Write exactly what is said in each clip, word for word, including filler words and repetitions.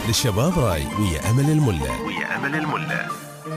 للشباب راي ويا أمل الملا ويا أمل الملا.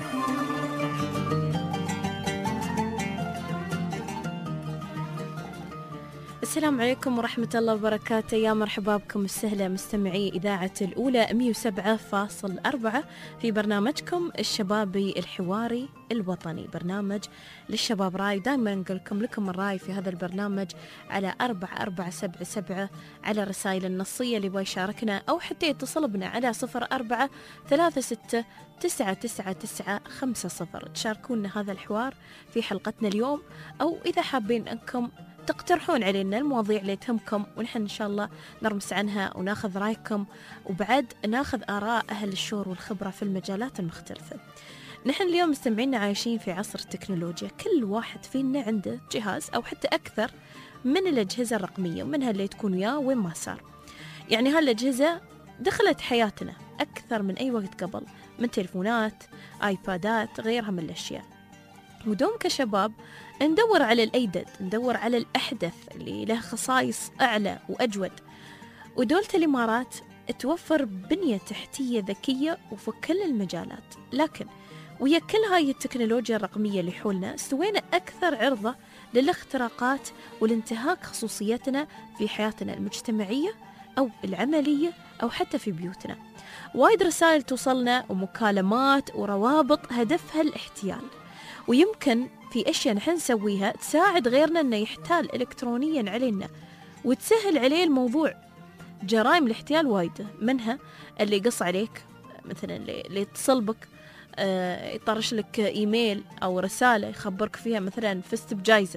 السلام عليكم ورحمة الله وبركاته. يا مرحبا بكم السهلة مستمعي إذاعة الأولى مية وسبعة فاصل أربعة في برنامجكم الشبابي الحواري الوطني، برنامج للشباب راي. دائما نقول لكم لكم الراي في هذا البرنامج على أربعة أربعة سبعة سبعة على الرسائل النصية اللي يبغى يشاركنا، أو حتى يتصل بنا على صفر أربعة ثلاثة ستة تسعة تسعة تسعة خمسة صفر تشاركونا هذا الحوار في حلقتنا اليوم، أو إذا حابين أنكم تقترحون علينا المواضيع اللي تهمكم ونحن إن شاء الله نرمس عنها وناخذ رأيكم، وبعد ناخذ آراء أهل الشور والخبرة في المجالات المختلفة. نحن اليوم مستمعين عايشين في عصر التكنولوجيا، كل واحد فينا عنده جهاز أو حتى أكثر من الأجهزة الرقمية، ومنها اللي تكون وياه وين ما صار. يعني هالأجهزة دخلت حياتنا أكثر من أي وقت قبل، من تلفونات، آيبادات، غيرها من الأشياء. ودوم كشباب ندور على الأيدد، ندور على الأحدث اللي له خصائص أعلى وأجود. ودولة الإمارات توفر بنية تحتية ذكية وفي كل المجالات، لكن ويا كل هاي التكنولوجيا الرقمية اللي حولنا استوينا أكثر عرضة للاختراقات والانتهاك خصوصيتنا في حياتنا المجتمعية أو العملية أو حتى في بيوتنا. وايد رسائل توصلنا ومكالمات وروابط هدفها الاحتيال، ويمكن في أشياء نحن نسويها تساعد غيرنا أنه يحتال إلكترونيا علينا وتسهل عليه الموضوع. جرائم الاحتيال وايدة، منها اللي يقص عليك، مثلا اللي يتصل بك آه يطرش لك إيميل أو رسالة يخبرك فيها مثلا فزت بجائزة،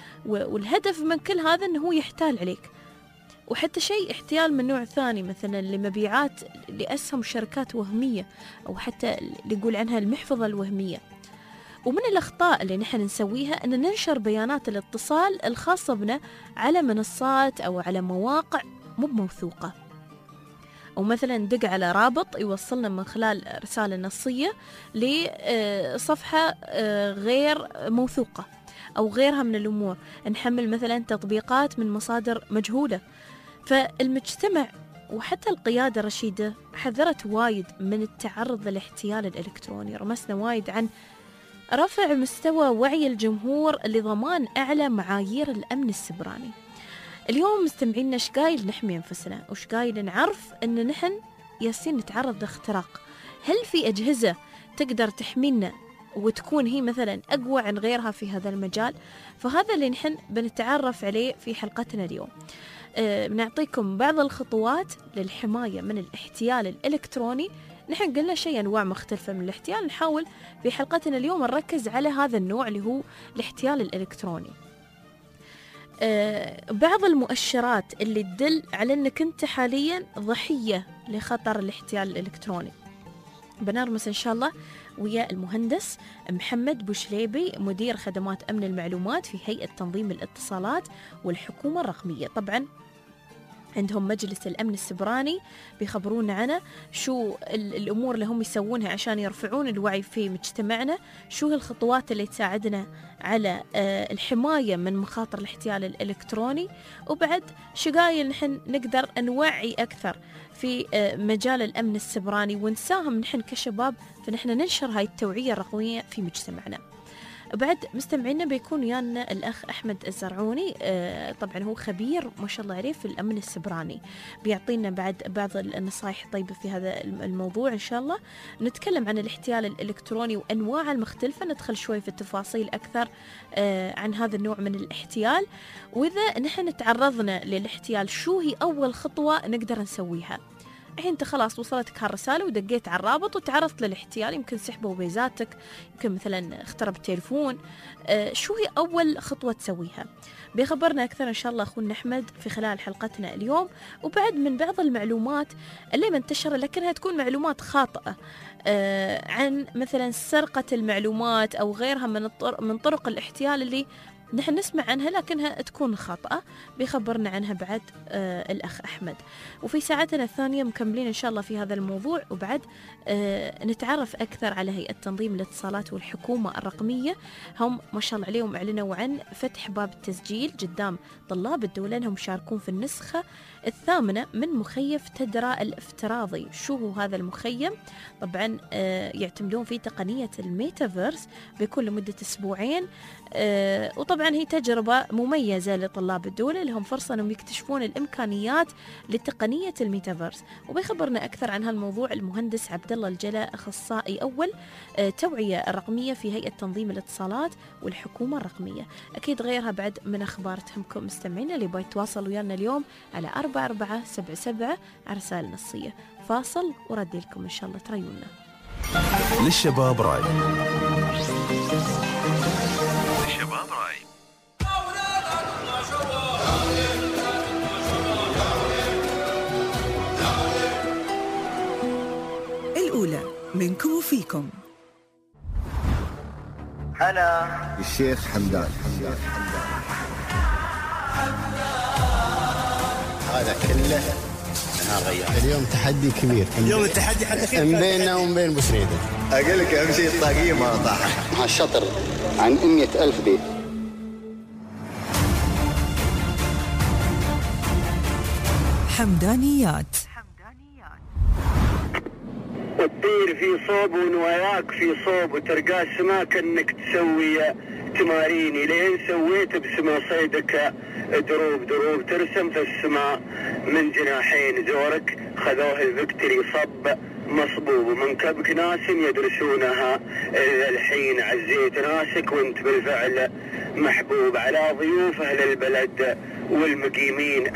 والهدف من كل هذا أنه هو يحتال عليك. وحتى شيء احتيال من نوع ثاني، مثلا لمبيعات لأسهم شركات وهمية، أو حتى اللي يقول عنها المحفظة الوهمية. ومن الأخطاء اللي نحن نسويها أن ننشر بيانات الاتصال الخاصة بنا على منصات أو على مواقع مو موثوقة، أو مثلا ندق على رابط يوصلنا من خلال رسالة نصية لصفحة غير موثوقة أو غيرها من الأمور. نحمل مثلا تطبيقات من مصادر مجهولة. فالمجتمع وحتى القيادة الرشيدة حذرت وايد من التعرض للاحتيال الإلكتروني. رمسنا وايد عن رفع مستوى وعي الجمهور لضمان أعلى معايير الأمن السبراني. اليوم مستمعينا ايش قايل نحمي أنفسنا، وش قايل نعرف أن نحن ياسين نتعرض لاختراق. هل في أجهزة تقدر تحمينا وتكون هي مثلا أقوى عن غيرها في هذا المجال؟ فهذا اللي نحن بنتعرف عليه في حلقتنا اليوم. أه بنعطيكم بعض الخطوات للحماية من الاحتيال الإلكتروني. نحن قلنا شيء أنواع مختلفة من الاحتيال، نحاول في حلقتنا اليوم نركز على هذا النوع اللي هو الاحتيال الإلكتروني. أه بعض المؤشرات اللي تدل على أنك أنت حاليا ضحية لخطر الاحتيال الإلكتروني. بنرمس إن شاء الله ويا المهندس محمد بوشليبي، مدير خدمات أمن المعلومات في هيئة تنظيم الاتصالات والحكومة الرقمية. طبعا عندهم مجلس الأمن السبراني، بيخبرونا عنه شو الأمور اللي هم يسوونها عشان يرفعون الوعي في مجتمعنا، شو الخطوات اللي تساعدنا على الحماية من مخاطر الاحتيال الإلكتروني، وبعد شقايل نحن نقدر نوعي أكثر في مجال الأمن السبراني ونساهم نحن كشباب فنحن ننشر هاي التوعية الرقمية في مجتمعنا. بعد مستمعينا بيكون ويانا الأخ أحمد الزرعوني، آه طبعا هو خبير ما شاء الله عليه في الأمن السبراني، بيعطينا بعد بعض النصائح الطيبة في هذا الموضوع. إن شاء الله نتكلم عن الاحتيال الإلكتروني وأنواعه المختلفة، ندخل شوي في التفاصيل أكثر آه عن هذا النوع من الاحتيال، وإذا نحن تعرضنا للاحتيال شو هي أول خطوة نقدر نسويها. الحين انت خلاص وصلتك هالرسالة ودقيت على الرابط وتعرضت للاحتيال، يمكن سحبوا بيزاتك، يمكن مثلا اخترب التليفون، آه شو هي أول خطوة تسويها؟ بيخبرنا أكثر إن شاء الله أخونا أحمد في خلال حلقتنا اليوم. وبعد من بعض المعلومات اللي منتشرة لكنها تكون معلومات خاطئة آه عن مثلا سرقة المعلومات أو غيرها من الطرق من طرق الاحتيال اللي نحن نسمع عنها لكنها تكون خاطئة، بيخبرنا عنها بعد آه الأخ أحمد. وفي ساعتنا الثانية مكملين إن شاء الله في هذا الموضوع، وبعد آه نتعرف أكثر على هيئة تنظيم الاتصالات والحكومة الرقمية. هم ما شاء الله عليهم أعلنوا عن فتح باب التسجيل قدام طلاب الدولة أنهم يشاركون في النسخة الثامنة من مخيف تدرا الافتراضي. شو هو هذا المخيم؟ طبعا آه يعتمدون في تقنية الميتافيرس، بيكون لمدة أسبوعين، آه وطبعا هي تجربة مميزة لطلاب الدولة، لهم فرصة أنهم يكتشفون الإمكانيات لتقنية الميتافيرس. وبيخبرنا أكثر عن هالموضوع المهندس عبد الله الجلا، أخصائي أول آه توعية الرقمية في هيئة تنظيم الاتصالات والحكومة الرقمية. أكيد غيرها بعد من أخبار تهمكم مستمعينا اللي بيتواصل ويانا اليوم على أربعة أربعة سبعة سبعة على رسائل نصية. فاصل وردي لكم إن شاء الله تريونا. للشباب راي. للشباب راي. الأولى منكم وفيكم. أنا الشيخ حمدان. هذا كله أنا غير. اليوم تحدي كبير. اليوم التحدي حتى بيننا وبين بوسريدة. أقول لك أهم شيء الطاقية ما طاحت. مع الشطر عن مئة ألف بيت. حمدانيات. وتطير في صوب ونواياك في صوب وترقى السماء كأنك تسوي تماريني لين سويت بسما صيدك دروب دروب ترسم في السماء من جناحين زورك خذوه الفكتري صب مصبوب ومن كبك ناس يدرسونها إذا الحين عزيت ناسك وانت بالفعل محبوب على ضيوف أهل البلد والمقيمين.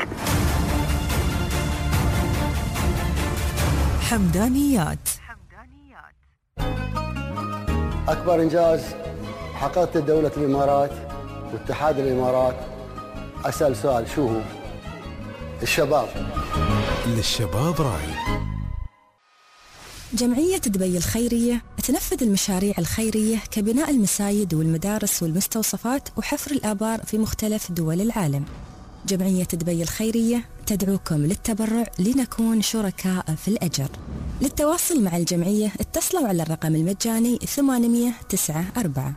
حمدانيات. أكبر إنجاز حققته دولة الإمارات واتحاد الإمارات. أسأل سؤال، شو هو؟ الشباب. للشباب راي. جمعية دبي الخيرية تنفذ المشاريع الخيرية كبناء المساجد والمدارس والمستوصفات وحفر الآبار في مختلف دول العالم. جمعية دبي الخيرية تدعوكم للتبرع لنكون شركاء في الأجر. للتواصل مع الجمعية اتصلوا على الرقم المجاني ثمانمئة وتسعة أربعة.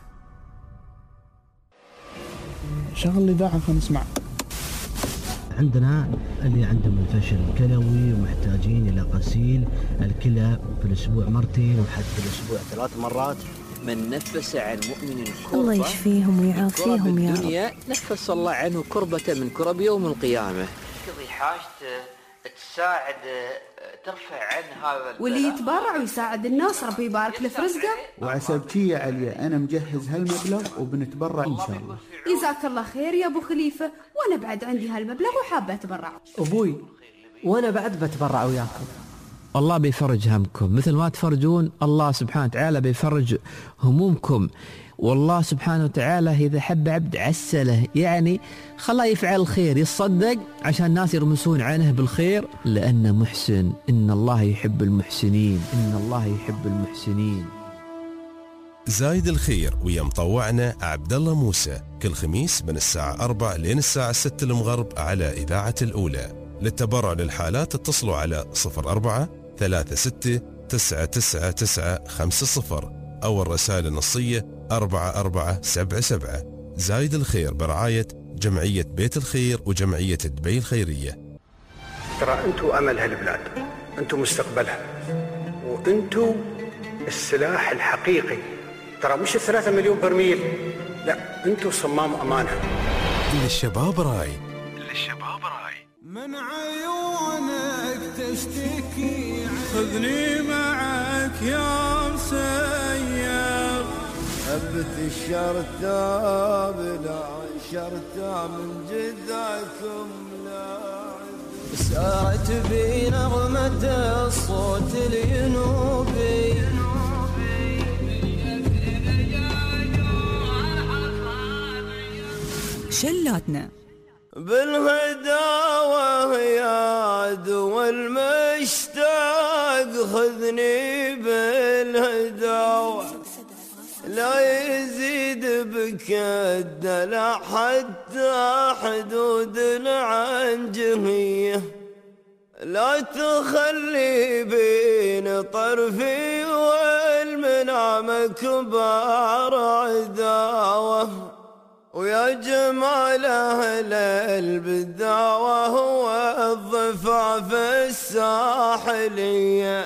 شغل الإذاعة فنسمع. عندنا اللي عندهم الفشل الكلوي ومحتاجين إلى غسيل الكلى في الأسبوع مرتين وحتى في الأسبوع ثلاث مرات. من نفس عن مؤمن كربة الله يشفيهم ويعافيهم يا رب. نفس الله عنه كربة من كرب يوم القيامة. تقضي حاجته، تساعد، ترفع عن هذا واللي يتبرع ويساعد الناس ربي يبارك له في رزقه. وعسبتية عليا أنا مجهز هالمبلغ وبنتبرع إن شاء الله. جزاك الله خير يا أبو خليفة، وأنا بعد عندي هالمبلغ وحابة أتبرع. أبوي وأنا بعد بتبرع وياكم. الله بيفرج همكم مثل ما تفرجون، الله سبحانه وتعالى بيفرج همومكم. والله سبحانه وتعالى إذا حب عبد عسله، يعني خلاه يفعل الخير، يصدق عشان الناس يرمسون عنه بالخير لأنه محسن. إن الله يحب المحسنين، إن الله يحب المحسنين. زايد الخير ويا مطوعنا عبد الله موسى كل خميس من الساعة أربعة لين الساعة ستة المغرب على إذاعة الأولى. للتبرع للحالات اتصلوا على صفر أربعة ثلاثة ستة تسعة تسعة تسعة خمسة صفر أو الرسائل النصية أربعة أربعة سبعة سبعة. زايد الخير برعاية جمعية بيت الخير وجمعية دبي الخيرية. ترى أنتوا أمل هالبلاد، أنتوا مستقبلها، وأنتوا السلاح الحقيقي. ترى مش الثلاثة مليون برميل، لا أنتوا صمام أمانها. للشباب راي. للشباب راي. من عيونك تشتكي خذني معك يا مسير. هبت الشرطة بلا شرطة من جدعكم لاعب. سارت بي نغمة الصوت الينوبي. شلاتنا بالهداوة يا عدو المشتاق خذني بالهداوة لا يزيد بك الدلع حتى حدود العنجهية، لا تخلي بين طرفي والمنام كبار عداوة، ويا جمال أهل البداوة هو الضفاف الساحلية،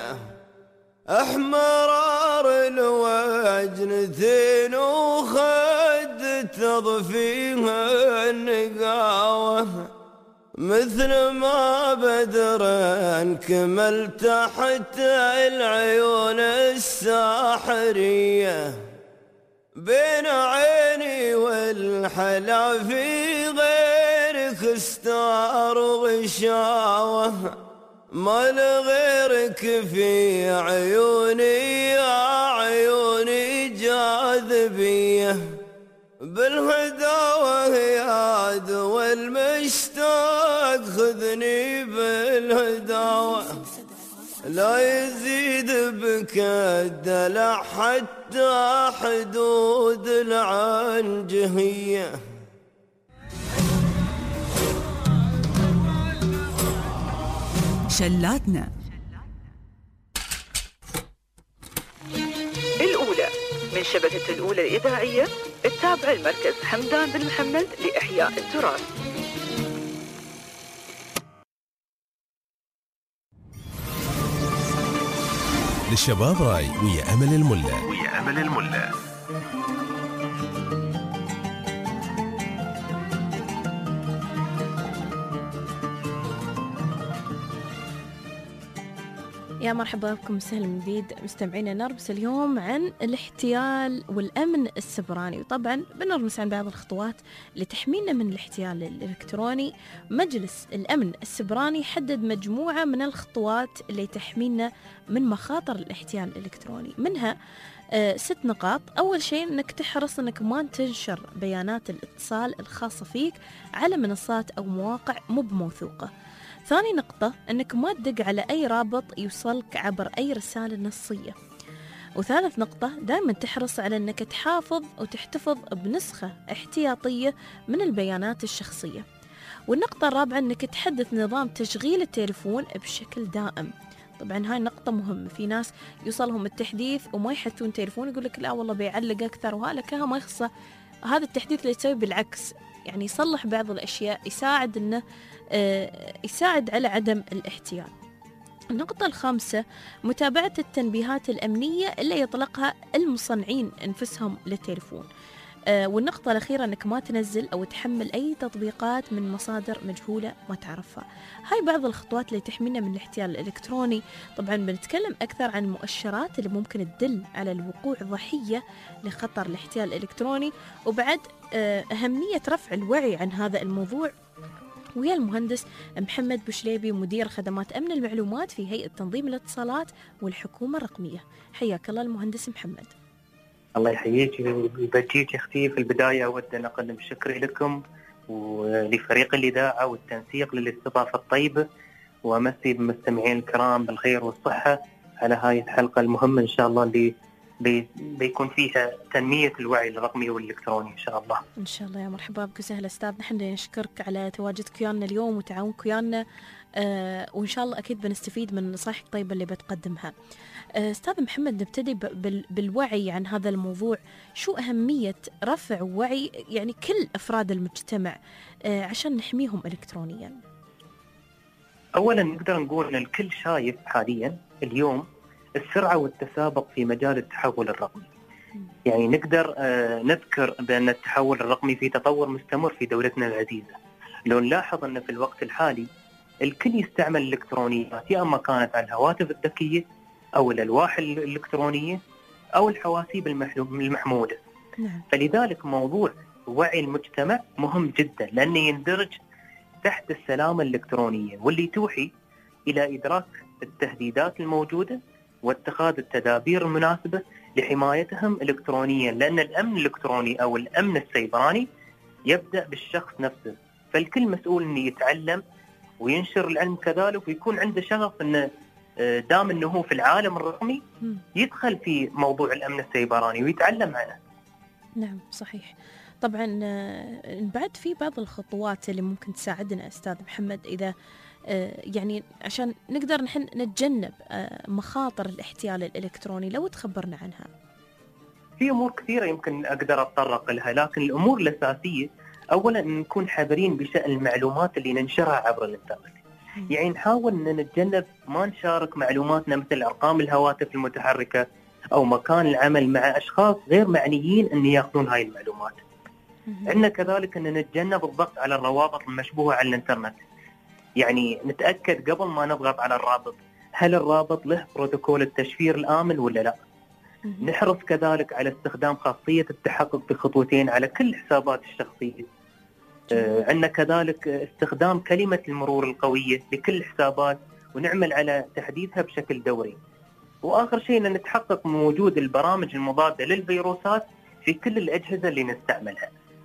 احمرار الوجنتين وخد تضفيها النقاوة، مثل ما بدر كمل تحت العيون الساحرية، بين عيني والحلا في غيرك ستار وغشاوة، ما لغيرك في عيوني يا عيوني جاذبية، بالهداوة يا دوا المشتاق خذني بالهداوة، لا يزيد بك الدلع حتى حدود العنجهية. شلاتنا الأولى من شبكة الأولى الإذاعية التابعة لمركز حمدان بن محمد لإحياء التراث. للشباب راي ويا أمل الملا ويا أمل الملا. يا مرحبا بكم وسهلا من جديد مستمعينا. نربس اليوم عن الاحتيال والأمن السبراني، وطبعا بنرمس عن بعض الخطوات لتحمينا من الاحتيال الإلكتروني. مجلس الأمن السبراني حدد مجموعة من الخطوات اللي تحمينا من مخاطر الاحتيال الإلكتروني، منها آه ست نقاط. أول شيء أنك تحرص أنك ما تنشر بيانات الاتصال الخاصة فيك على منصات أو مواقع مو بموثوقة. ثاني نقطة أنك ما تدق على أي رابط يوصلك عبر أي رسالة نصية. وثالث نقطة دائما تحرص على أنك تحافظ وتحتفظ بنسخة احتياطية من البيانات الشخصية. والنقطة الرابعة أنك تحدث نظام تشغيل التليفون بشكل دائم. طبعا هاي نقطة مهمة، في ناس يوصلهم التحديث وما يحدثون تليفون، يقول لك لا والله بيعلق أكثر، وهذا ما يخصه. هذا التحديث اللي يسوي بالعكس، يعني يصلح بعض الأشياء، يساعد أنه آه يساعد على عدم الاحتيال. النقطة الخامسة متابعة التنبيهات الأمنية اللي يطلقها المصنعين أنفسهم للتليفون. آه والنقطة الأخيرة أنك ما تنزل أو تحمل أي تطبيقات من مصادر مجهولة ما تعرفها. هاي بعض الخطوات اللي تحمينا من الاحتيال الإلكتروني. طبعا بنتكلم أكثر عن المؤشرات اللي ممكن تدل على الوقوع ضحية لخطر الاحتيال الإلكتروني، وبعد آه أهمية رفع الوعي عن هذا الموضوع، ويا المهندس محمد بوشليبي مدير خدمات أمن المعلومات في هيئة تنظيم الاتصالات والحكومة الرقمية. حياك الله المهندس محمد. الله يحييك ويبجيك اختي. في البداية أود أن أقدم شكري لكم ولفريق الإذاعة والتنسيق للاستضافة الطيبة، وأمسي بمستمعين الكرام بالخير والصحة على هاي الحلقة المهمة إن شاء الله اللي بي بيكون فيها تنمية الوعي الرقمي والإلكتروني إن شاء الله. إن شاء الله. يا مرحبا بك وسهلا أستاذ، نحن نشكرك على تواجدك ويانا اليوم وتعاونك ويانا، آه وإن شاء الله أكيد بنستفيد من النصائح الطيبة اللي بتقدمها. آه أستاذ محمد، نبتدي بالوعي عن هذا الموضوع. شو أهمية رفع وعي يعني كل أفراد المجتمع آه عشان نحميهم إلكترونيا؟ أولا نقدر نقول أن الكل شايف حاليا اليوم السرعة والتسابق في مجال التحول الرقمي. يعني نقدر آه نذكر بأن التحول الرقمي في تطور مستمر في دولتنا العزيزة. لو نلاحظ أن في الوقت الحالي الكل يستعمل الإلكترونيات، يا أما كانت على الهواتف الذكية أو الألواح الإلكترونية أو الحواسيب المحمولة. نعم. فلذلك موضوع وعي المجتمع مهم جدا، لأنه يندرج تحت السلامة الإلكترونية، واللي توحي إلى إدراك التهديدات الموجودة واتخاذ التدابير المناسبة لحمايتهم إلكترونيا، لأن الأمن الإلكتروني أو الأمن السيبراني يبدأ بالشخص نفسه. فالكل مسؤول أن يتعلم وينشر العلم كذلك، ويكون عنده شغف أنه دام انه هو في العالم الرقمي يدخل في موضوع الامن السيبراني ويتعلم عنه. نعم صحيح. طبعا بعد في بعض الخطوات اللي ممكن تساعدنا استاذ محمد اذا يعني عشان نقدر نحن نتجنب مخاطر الاحتيال الالكتروني، لو تخبرنا عنها. في امور كثيره يمكن اقدر اتطرق لها، لكن الامور الاساسيه اولا نكون حذرين بشان المعلومات اللي ننشرها عبر الانترنت. يعني نحاول ان نتجنب ما نشارك معلوماتنا مثل ارقام الهواتف المتحركه او مكان العمل مع اشخاص غير معنيين ان ياخذون هاي المعلومات. عندنا كذلك ان نتجنب الضغط على الروابط المشبوهه على الانترنت. يعني نتاكد قبل ما نضغط على الرابط هل الرابط له بروتوكول التشفير الامن ولا لا. نحرص كذلك على استخدام خاصيه التحقق بخطوتين على كل الحسابات الشخصيه. آه عندنا كذلك استخدام كلمه المرور القويه لكل الحسابات ونعمل على تحديثها بشكل دوري. واخر شيء ان نتحقق من وجود البرامج المضاده للفيروسات في كل الاجهزه اللي نستعملها.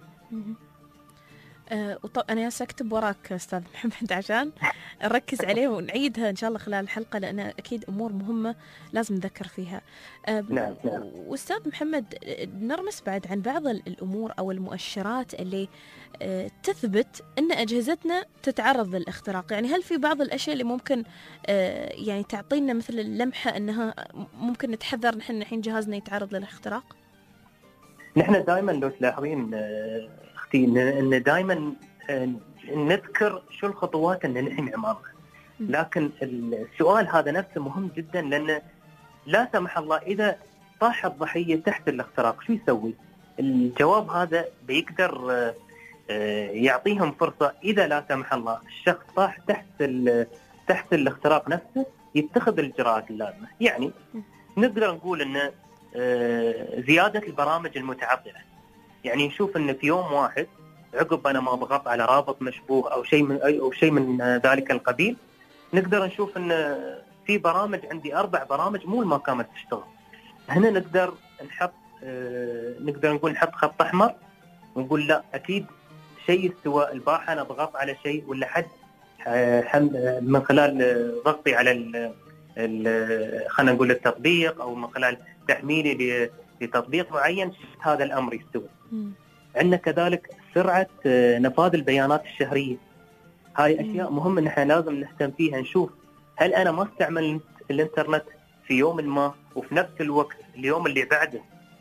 أه وطب أنا سأكتب وراك أستاذ محمد عشان نركز عليه ونعيدها إن شاء الله خلال الحلقة، لأن أكيد أمور مهمة لازم نذكر فيها. أه نعم نعم. وأستاذ محمد نرمس بعد عن بعض الأمور أو المؤشرات اللي أه تثبت أن أجهزتنا تتعرض للاختراق. يعني هل في بعض الأشياء اللي ممكن أه يعني تعطينا مثل اللمحة أنها ممكن نتحذر نحن الحين جهازنا يتعرض للاختراق؟ نحن دائما لو تلاحظين اختي ان دائما نذكر شو الخطوات ان نحمي عمارنا، لكن السؤال هذا نفسه مهم جدا، لان لا سمح الله اذا طاح الضحيه تحت الاختراق شو يسوي؟ الجواب هذا بيقدر يعطيهم فرصه اذا لا سمح الله الشخص طاح تحت تحت الاختراق نفسه يتخذ الاجراءات اللازمه. يعني نقدر نقول ان زيادة البرامج المتعطلة. يعني نشوف أن في يوم واحد عقب أنا ما ضغط على رابط مشبوه أو شيء من أو شيء من ذلك القبيل، نقدر نشوف أن في برامج عندي أربع برامج مو ما كانت تشتغل. هنا نقدر نحط نقدر نقول نحط خط أحمر ونقول لا أكيد شيء استوى البارحة أنا ضغط على شيء ولا حد من خلال ضغطي على خلينا نقول التطبيق أو من خلال تحميلي لتطبيق معين هذا الأمر يستوي. عندنا كذلك سرعة نفاذ البيانات الشهرية. هاي أشياء مهمة نحن لازم نهتم فيها، نشوف هل أنا ما استعمل الإنترنت في يوم ما وفي نفس الوقت اليوم اللي بعده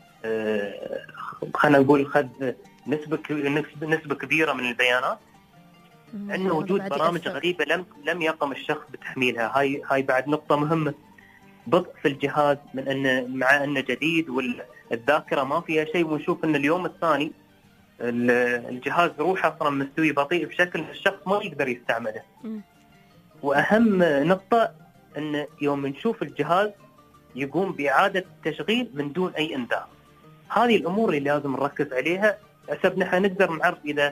خلينا نقول خذ نسبة نسبة كبيرة من البيانات. عندنا وجود برامج غريبة لم لم يقم الشخص بتحميلها. هاي هاي بعد نقطة مهمة. بطء في الجهاز من أن مع أنه جديد والذاكرة ما فيها شيء، ونشوف أن اليوم الثاني الجهاز روحه أصلا مستوي بطيء بشكل الشخص ما يقدر يستعمله. م. وأهم نقطة أن يوم نشوف الجهاز يقوم بإعادة التشغيل من دون أي إنذار. هذه الأمور اللي لازم نركز عليها حسب نحن نقدر نعرف إذا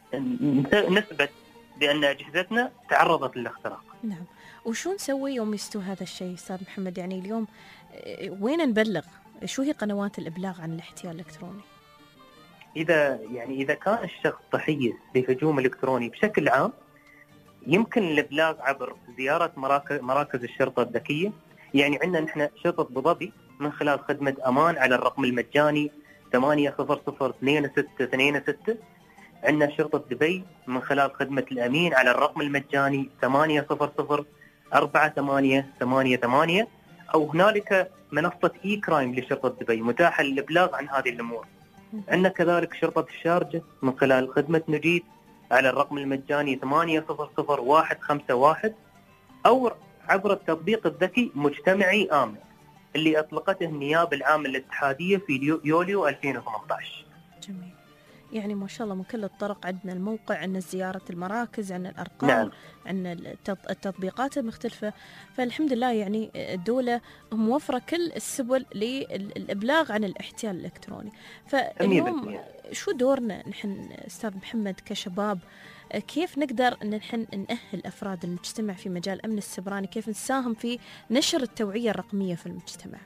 نثبت بأن أجهزتنا تعرضت للاختراق. نعم. وشو نسوي يوم يستوى هذا الشيء أستاذ محمد؟ يعني اليوم وين نبلغ؟ شو هي قنوات الإبلاغ عن الاحتيال الإلكتروني؟ إذا يعني إذا كان الشخص ضحية لهجوم إلكتروني بشكل عام يمكن الإبلاغ عبر زيارة مراكز مراكز الشرطة الذكية. يعني عندنا نحن شرطة أبو ظبي من خلال خدمة أمان على الرقم المجاني ثمانية صفر صفر اثنين ستة اثنين ستة. عندنا شرطة دبي من خلال خدمة الأمين على الرقم المجاني ثمانية صفر صفر أربعة ثمانية ثمانية ثمانية. أو هنالك منصة إي كرايم لشرطة دبي متاحة للإبلاغ عن هذه الأمور. عندنا كذلك شرطة الشارجة من خلال خدمة نجيد على الرقم المجاني ثمانية صفر صفر واحد خمسة واحد، أو عبر التطبيق الذكي مجتمعي آمن اللي أطلقته النيابة العامة الاتحادية في يوليو ألفين وثمانية عشر. جميل. يعني ما شاء الله من كل الطرق، عندنا الموقع، عندنا زيارة المراكز، عندنا الأرقام، نعم. عندنا التطبيقات المختلفة. فالحمد لله يعني الدولة موفرة كل السبل للإبلاغ عن الاحتيال الإلكتروني. فاليوم شو دورنا نحن أستاذ محمد كشباب؟ كيف نقدر أن نحن نأهل أفراد المجتمع في مجال الأمن السيبراني؟ كيف نساهم في نشر التوعية الرقمية في المجتمع؟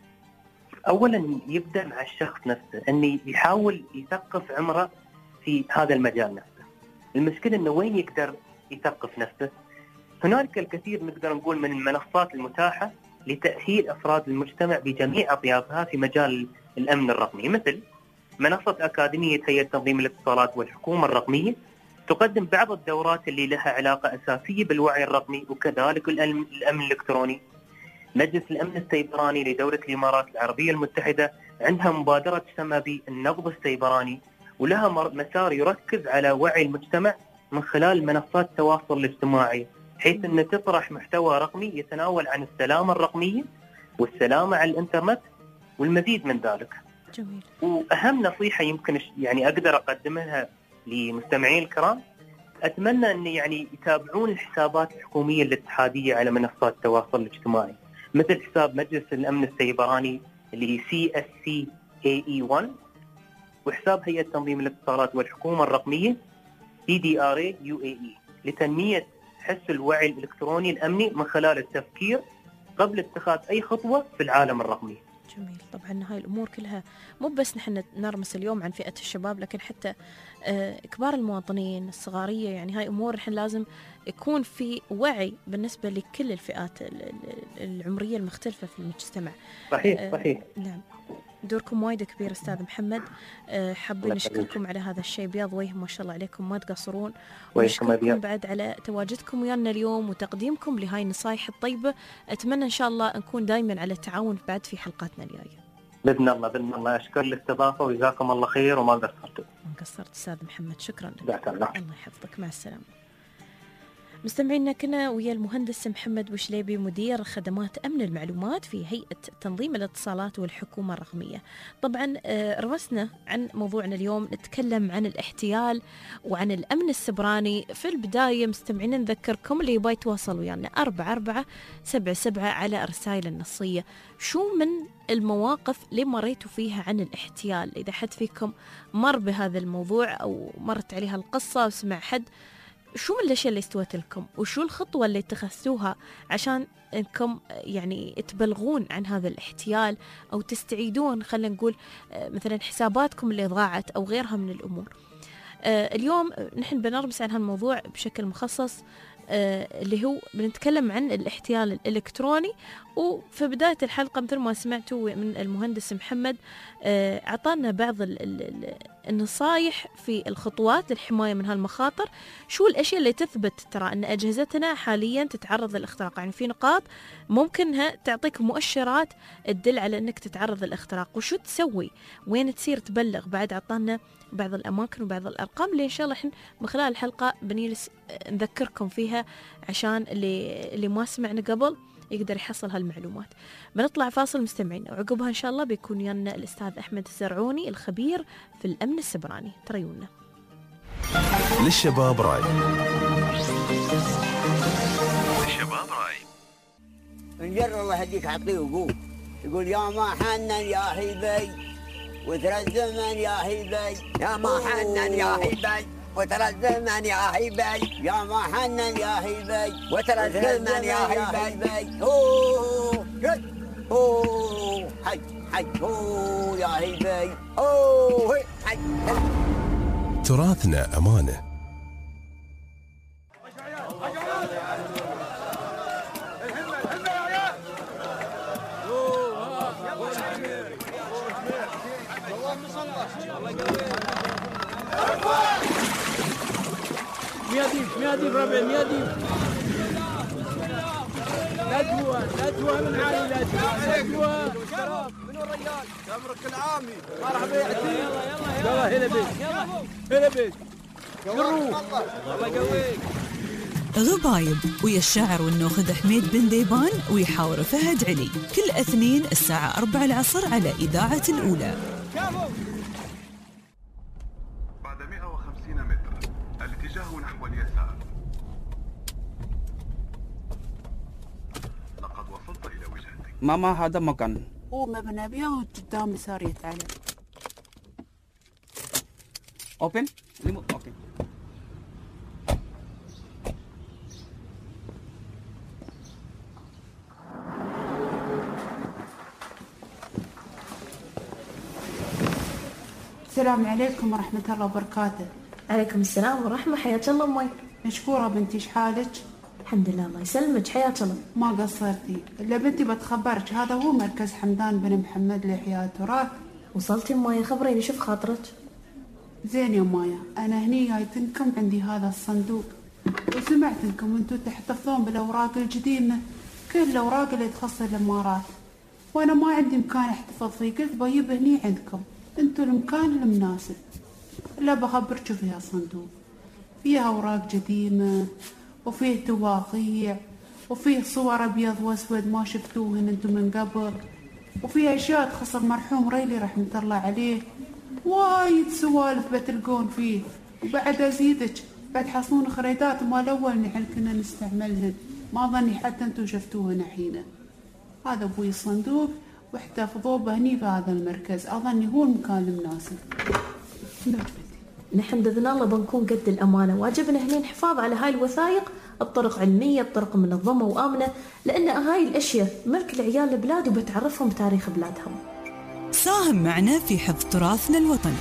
أولا يبدأ مع الشخص نفسه أنه يحاول يثقف عمره في هذا المجال نفسه. المشكلة أنه وين يقدر يثقف نفسه؟ هنالك الكثير نقدر نقول من المنصات المتاحة لتأهيل أفراد المجتمع بجميع أطيافها في مجال الأمن الرقمي، مثل منصة أكاديمية هيئة تنظيم الاتصالات والحكومة الرقمية، تقدم بعض الدورات اللي لها علاقة أساسية بالوعي الرقمي وكذلك الأمن الإلكتروني. مجلس الأمن السيبراني لدولة الإمارات العربية المتحدة عندها مبادرة تسمى بالنقض السيبراني، ولها مسار يركز على وعي المجتمع من خلال منصات التواصل الاجتماعي، حيث أن تطرح محتوى رقمي يتناول عن السلامة الرقمية والسلامة على الإنترنت والمزيد من ذلك. جميل. وأهم نصيحة يمكن يعني أقدر أقدمها لمستمعين الكرام، أتمنى أن يعني يتابعون الحسابات الحكومية الاتحادية على منصات التواصل الاجتماعي، مثل حساب مجلس الأمن السيبراني اللي هي سي إس سي إيه إي واحد، وحساب هيئة تنظيم الاتصالات والحكومة الرقمية إي دي آر إيه يو إيه إي، لتنمية حس الوعي الإلكتروني الأمني من خلال التفكير قبل اتخاذ أي خطوة في العالم الرقمي. جميل. طبعا هاي الأمور كلها مو بس نحن نرمس اليوم عن فئة الشباب، لكن حتى كبار المواطنين الصغارية، يعني هاي أمور نحن لازم يكون في وعي بالنسبة لكل الفئات العمرية المختلفة في المجتمع. صحيح صحيح. نعم، دوركم وايد كبير أستاذ محمد، حابين نشكركم على هذا الشيء، بياض وجه ما شاء الله عليكم ما تقصرون، ونشكركم بعد على تواجدكم ويانا اليوم وتقديمكم لهاي النصائح الطيبة. أتمنى إن شاء الله نكون دائما على التعاون بعد في حلقاتنا الجاية بإذن الله. بإذن الله. أشكر الاستضافة وجزاكم الله خير وما قصرتوا. ما قصرت أستاذ محمد، شكرا. جزاك الله. الله يحفظك، مع السلامة. مستمعينا كنا ويا المهندس محمد بوشليبي مدير خدمات أمن المعلومات في هيئة تنظيم الاتصالات والحكومة الرقمية. طبعا رمسنا عن موضوعنا اليوم، نتكلم عن الاحتيال وعن الأمن السبراني. في البداية مستمعينا نذكركم اللي يبغى يتواصل ويانا أربعة أربعة سبعة سبعة على الرسائل النصية، شو من المواقف اللي مريتوا فيها عن الاحتيال؟ إذا حد فيكم مر بهذا الموضوع أو مرت عليها القصة وسمع حد، شو من الأشياء اللي استوت لكم وشو الخطوة اللي اتخذتوها عشان انكم يعني تبلغون عن هذا الاحتيال او تستعيدون خلينا نقول مثلا حساباتكم اللي ضاعت او غيرها من الامور. اليوم نحن بنرمس عن هالموضوع بشكل مخصص اللي هو بنتكلم عن الاحتيال الإلكتروني. وفي بداية الحلقة مثل ما سمعتوا من المهندس محمد أعطانا بعض النصائح في الخطوات للحماية من هالمخاطر، شو الأشياء اللي تثبت ترى أن أجهزتنا حاليا تتعرض للاختراق. يعني في نقاط ممكنها تعطيك مؤشرات تدل على أنك تتعرض للاختراق، وشو تسوي، وين تصير تبلغ. بعد أعطانا بعض الأماكن وبعض الأرقام اللي إن شاء الله إحنا من خلال الحلقة بنجلس نذكركم فيها عشان اللي اللي ما سمعنا قبل يقدر يحصل هالمعلومات. بنطلع فاصل مستمعين، وعقبها إن شاء الله بيكون يانا الأستاذ أحمد الزرعوني الخبير في الأمن السبراني. تريونا للشباب راي. للشباب راي. نجر الله يهديك عطيه وقول، يقول يا ما حنن يا هيبي وترى الزمن يا هيبي، يا ما حنن يا هيبي وترى الزمن يا هيبي، يا ما حنن يا هيبي وترى الزمن يا هيبي. اوه اوه حي حي اوه يا هيبي اوه حي. تراثنا أمانة. مياديف مياديف ربع مياديف ندوة ندوة من عائلة ندوة. منو الرجال؟ تمرك العامي. مرحبا يا عزيز. يلا يلا هلا بيك هلا بيك. قروه الله يقويك. غبايب ويا الشاعر والناخذ حميد بن ذيبان ويحاور فهد علي، كل اثنين الساعة أربعة العصر على إذاعة الأولى. بعد مئة وخمسين متر الاتجاه نحو اليسار. لقد وصلت إلى وجهتك. ماما هذا مكان. هو مبنى بيه وقدام يسار يتعلم. اوبن ريموت. اوكي السلام عليكم ورحمة الله وبركاته. عليكم السلام ورحمة، حياك الله أمي. مشكورة بنتي، ايش حالك؟ الحمد لله الله يسلمك حياك الله. ما قصرتي الا بنتي بتخبرك هذا هو مركز حمدان بن محمد لإحياء التراث. وصلتي مايا خبريني شوف خاطرك. زين يا مايا انا هني جايتنكم عندي هذا الصندوق وسمعت انكم انتم تحتفظون بالاوراق القديمه كل الاوراق اللي تخص الامارات وانا ما عندي مكان احتفظ فيه قلت بجيب هني عندكم انتم المكان المناسب. لا بخبرك فيها صندوق فيها اوراق قديمه وفيه تواقيع وفيه صور ابيض واسود ما شفتوهن انتم من قبل وفيه اشياء تخص المرحوم ريلي رحمه الله عليه وايد سوالف بتلقون فيه. وبعد ازيدك بعد حصلون خريطات مال اول نحن كنا نستعملهن ما ظني حتى انتم شفتوهن الحين. هذا ابوي الصندوق واحتفظوه بهني في هذا المركز اظني هو المكان المناسب. نحن باذن الله بنكون قد الامانه واجبنا هنا الحفاظ على هاي الوثائق بطرق علميه بطرق منظمه وامنه لان هاي الاشياء ملك العيال البلاد وبتعرفهم بتاريخ بلادهم. ساهم معنا في حفظ تراثنا الوطني.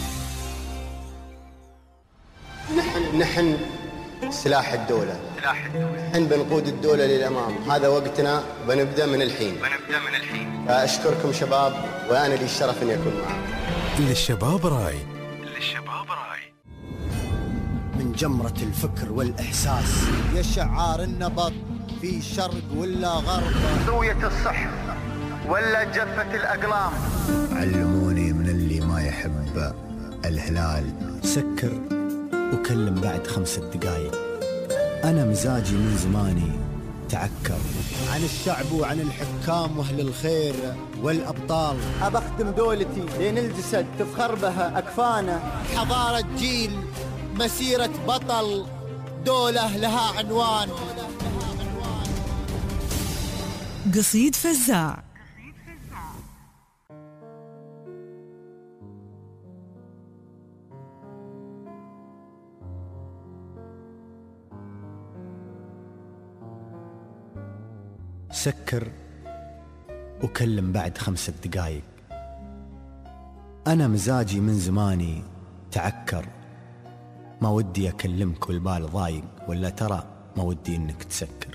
نحن نحن سلاح الدولة. سلاح الدولة. نحن بنقود الدولة للأمام، هذا وقتنا بنبدأ من الحين. بنبدأ من الحين. أشكركم شباب وأنا لي الشرف إني أكون معكم. للشباب راي. للشباب راي. من جمرة الفكر والإحساس يا شعار النبض في شرق ولا غرب. زوية الصح ولا جفة الأقلام. علموني من اللي ما يحب الهلال. سكر وكلم بعد خمسة دقايق. أنا مزاجي من زماني تعكر عن الشعب وعن الحكام وأهل الخير والأبطال. أبخدم دولتي لين الجسد تفخر بها أكفانا. حضارة جيل مسيرة بطل دولة لها عنوان. قصيد فزاع. سكر وكلم بعد خمسة دقايق. أنا مزاجي من زماني تعكر ما ودي أكلمك والبال ضايق ولا ترى ما ودي إنك تسكر.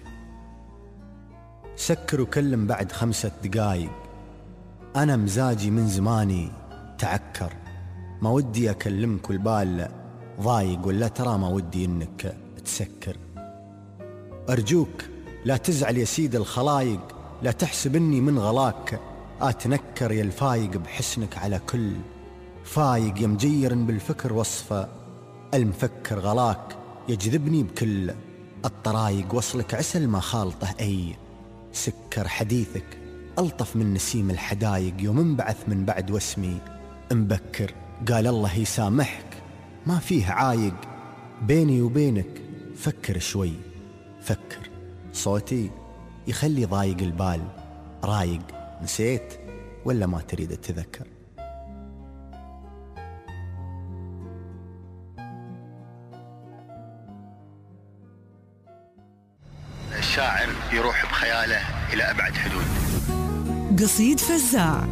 سكر وكلم بعد خمسة دقايق. أنا مزاجي من زماني تعكر ما ودي أكلمك والبال ضايق ولا ترى ما ودي إنك تسكر. أرجوك لا تزعل يا سيد الخلايق لا تحسب إني من غلاك أتنكر يا الفايق بحسنك على كل فايق يا مجير بالفكر وصفه المفكر غلاك يجذبني بكل الطرايق وصلك عسل ما خالطه أي سكر. حديثك ألطف من نسيم الحدايق يوم انبعث من بعد واسمي مبكر. قال الله يسامحك ما فيه عايق بيني وبينك فكر شوي فكر. صوتي يخلي ضايق البال رايق. نسيت ولا ما تريد تذكر؟ الشاعر يروح بخياله إلى أبعد حدود. قصيد فزاع.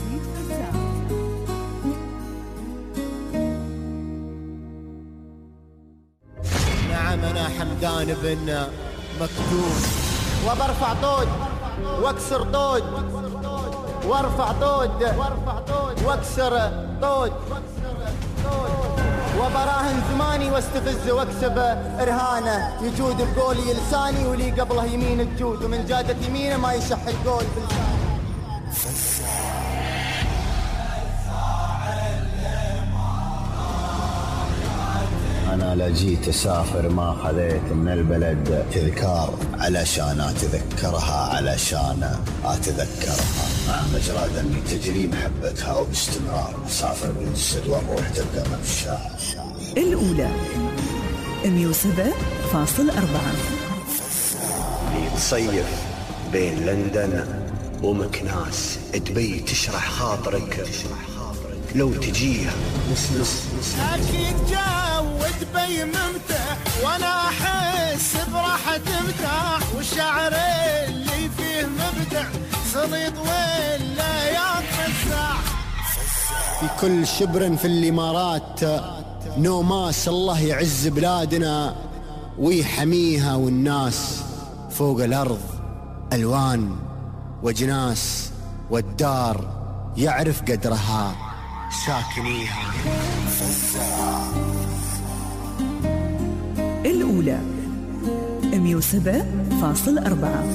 نعم أنا حمدان بن مكتوم وبرفع طود واكسر طود وارفع طود واكسر طود وبراهن زماني واستفز واكسب ارهانه. يجود بقولي لساني ولي قبله يمين الجود ومن جادة يمينه ما يشح القول بلساني. أنا لا جيت أسافر ما خذيت من البلد تذكار علشان أتذكرها علشان أتذكرها مع مجرى دمي تجري محبتها وباستمرار أسافر بالجسد وأروح تبقى مفشاها. الأولى مية وسبعة فاصل أربعة. تصيف بين لندن ومكناس دبي تشرح خاطرك لو تجيها نس نس نس. أكيد جو دبي ممتع وأنا أحس براحة مرتاح والشعر اللي فيه مبدع صليط ولا يتفزع. في كل شبر في الإمارات نوماس الله يعز بلادنا ويحميها والناس فوق الأرض ألوان وجناس، والدار يعرف قدرها ساكنيها. الأولى مية وسبعة فاصل أربعة.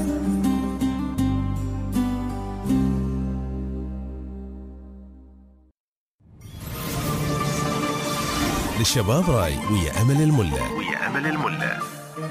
للشباب راي ويا أمل الملا. ويا أمل الملا.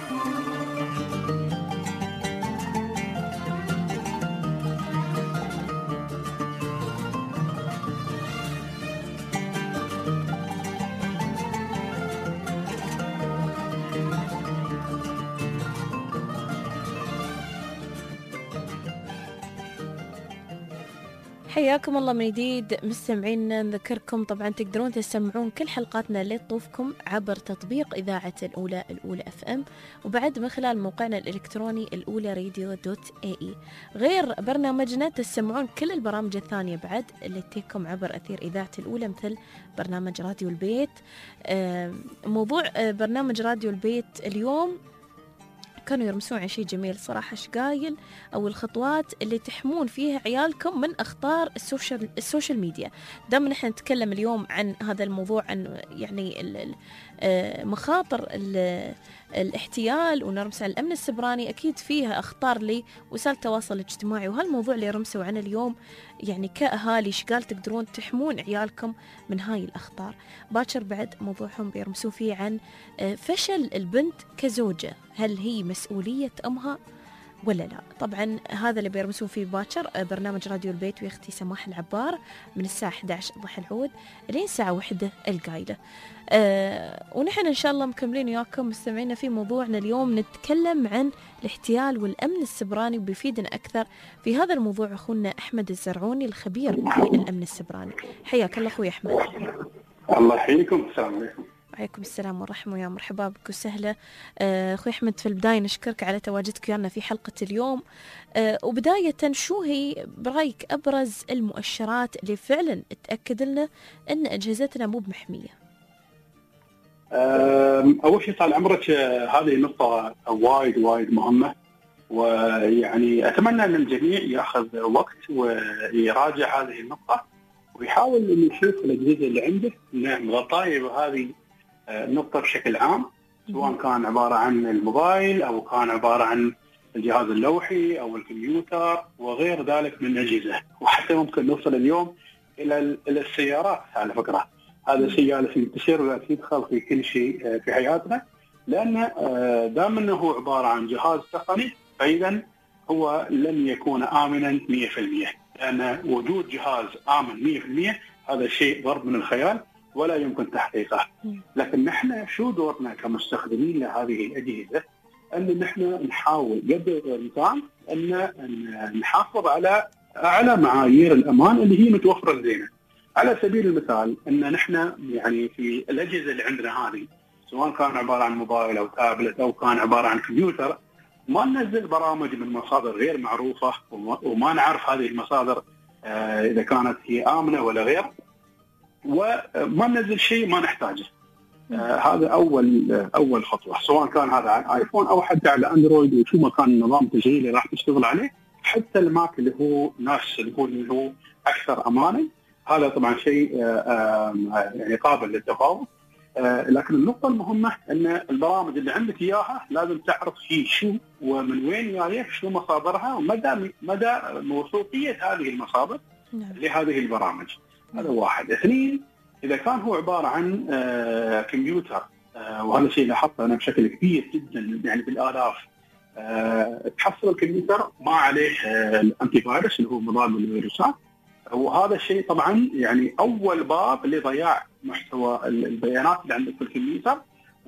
حياكم الله من جديد مستمعينا. نذكركم طبعا تقدرون تسمعون كل حلقاتنا اللي تطوفكم عبر تطبيق إذاعة الأولى الأولى أف أم، وبعد من خلال موقعنا الإلكتروني الأولى راديو دوت اي اي. غير برنامجنا تسمعون كل البرامج الثانية بعد اللي تيكم عبر أثير إذاعة الأولى، مثل برنامج راديو البيت. موضوع برنامج راديو البيت اليوم كانوا يرمسون عن شيء جميل صراحة، شقايل أو الخطوات اللي تحمون فيها عيالكم من أخطار السوشيال, السوشيال ميديا. دام نحن نتكلم اليوم عن هذا الموضوع، عن يعني ال ال مخاطر ال الاحتيال ونرمس على الأمن السبراني، أكيد فيها أخطار لوسائل التواصل الاجتماعي، وهالموضوع اللي رمسوا عنه اليوم يعني كأهالي شقال تقدرون تحمون عيالكم من هاي الأخطار. باكر بعد موضوعهم بيرمسوا فيه عن فشل البنت كزوجة، هل هي مسؤولية أمها ولا لا؟ طبعا هذا اللي بيرمسون فيه باكر برنامج راديو البيت ويختي سماح العبار من الساعة إحدى عشر ضحى العود لين الساعة واحدة القايلة. أه ونحن إن شاء الله مكملين وياكم مستمعينا في موضوعنا اليوم. نتكلم عن الاحتيال والأمن السبراني، وبيفيدنا أكثر في هذا الموضوع أخونا أحمد الزرعوني الخبير في الأمن السبراني. حياك الله أخوي أحمد. الله يحييكم. السلام عليكم. وعليكم السلام والرحمة، يا مرحبا بك وسهلا. أخوي أحمد، في البداية نشكرك على تواجدك ويانا في حلقة اليوم. أه وبداية شو هي برأيك أبرز المؤشرات اللي فعلا تأكد لنا أن أجهزتنا مو بمحمية؟ أول شيء طال عمرك، هذه النقطة وايد وايد مهمة، ويعني أتمنى أن الجميع يأخذ وقت ويراجع هذه النقطة ويحاول أن يشوف الأجهزة اللي عنده مغطاية بهذه النقطة بشكل عام، سواء كان عبارة عن الموبايل أو كان عبارة عن الجهاز اللوحي أو الكمبيوتر وغير ذلك من الأجهزة. وحتى ممكن نوصل اليوم إلى السيارات على فكرة. هذا الشيء جالس ينتشر وجالس يدخل في كل شيء في حياتنا، لأن دام أنه عبارة عن جهاز تقني فإذا هو لن يكون آمنا مئة بالمئة، لأن وجود جهاز آمن مئة بالمئة هذا شيء ضرب من الخيال ولا يمكن تحقيقه. لكن نحن شو دورنا كمستخدمين لهذه الأجهزة؟ أن نحن نحاول قدر الإمكان أن نحافظ على أعلى معايير الأمان اللي هي متوفرة لدينا. على سبيل المثال أن نحن يعني في الأجهزة اللي عندنا هذه، سواء كان عبارة عن موبايل أو تابلت أو كان عبارة عن كمبيوتر، ما ننزل برامج من مصادر غير معروفة وما نعرف هذه المصادر إذا كانت هي آمنة ولا غير، وما ننزل شيء ما نحتاجه. آه هذا أول آه أول خطوة، سواء كان هذا على آيفون أو حتى على أندرويد وشو ما كان نظام التشغيل اللي راح تشتغل عليه، حتى الماك اللي هو ناس اللي هو اللي هو أكثر أمانة. هذا طبعا شيء آه آه يعني قابل للتفاوض. آه لكن النقطة المهمة أن البرامج اللي عندك إياها لازم تعرف هي شو ومن وين جاية، شو مصادرها ومدى مدى موثوقية هذه المصادر لهذه البرامج. هذا واحد. اثنين، إذا كان هو عبارة عن آه كمبيوتر، آه وهذا الشيء لاحظته أنا بشكل كبير جدا يعني بالآلاف، آه تحصل الكمبيوتر ما عليه آه الأنتي فايروس اللي هو مضاد للفيروسات، وهذا الشيء طبعا يعني أول باب لضياع محتوى البيانات اللي عندك في الكمبيوتر،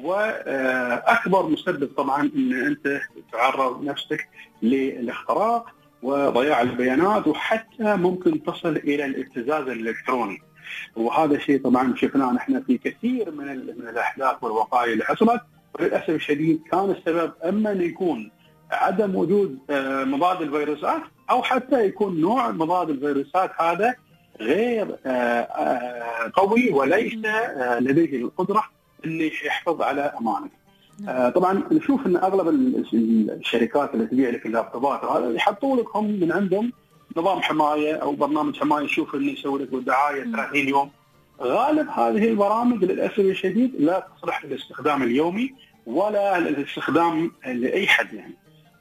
وأكبر مسبب طبعا أن أنت تعرض نفسك للاختراق وضياع البيانات، وحتى ممكن تصل إلى الابتزاز الإلكتروني. وهذا الشيء طبعا شفناه نحن في كثير من من الأحداث والوقائع اللي حصلت، وللأسف الشديد كان السبب أما أن يكون عدم وجود مضاد الفيروسات، أو حتى يكون نوع مضاد الفيروسات هذا غير قوي وليس لديه القدرة اللي يحفظ على أمانك. آه طبعا نشوف ان اغلب الشركات اللي تبيع لك اللابتوبات هذا يحطوا لك هم من عندهم نظام حمايه او برنامج حمايه، يشوف اللي يسوي لك الدعايه ثلاثين يوم. غالب هذه البرامج للاسف الشديد لا تصلح للاستخدام اليومي ولا للاستخدام لاي حد يعني.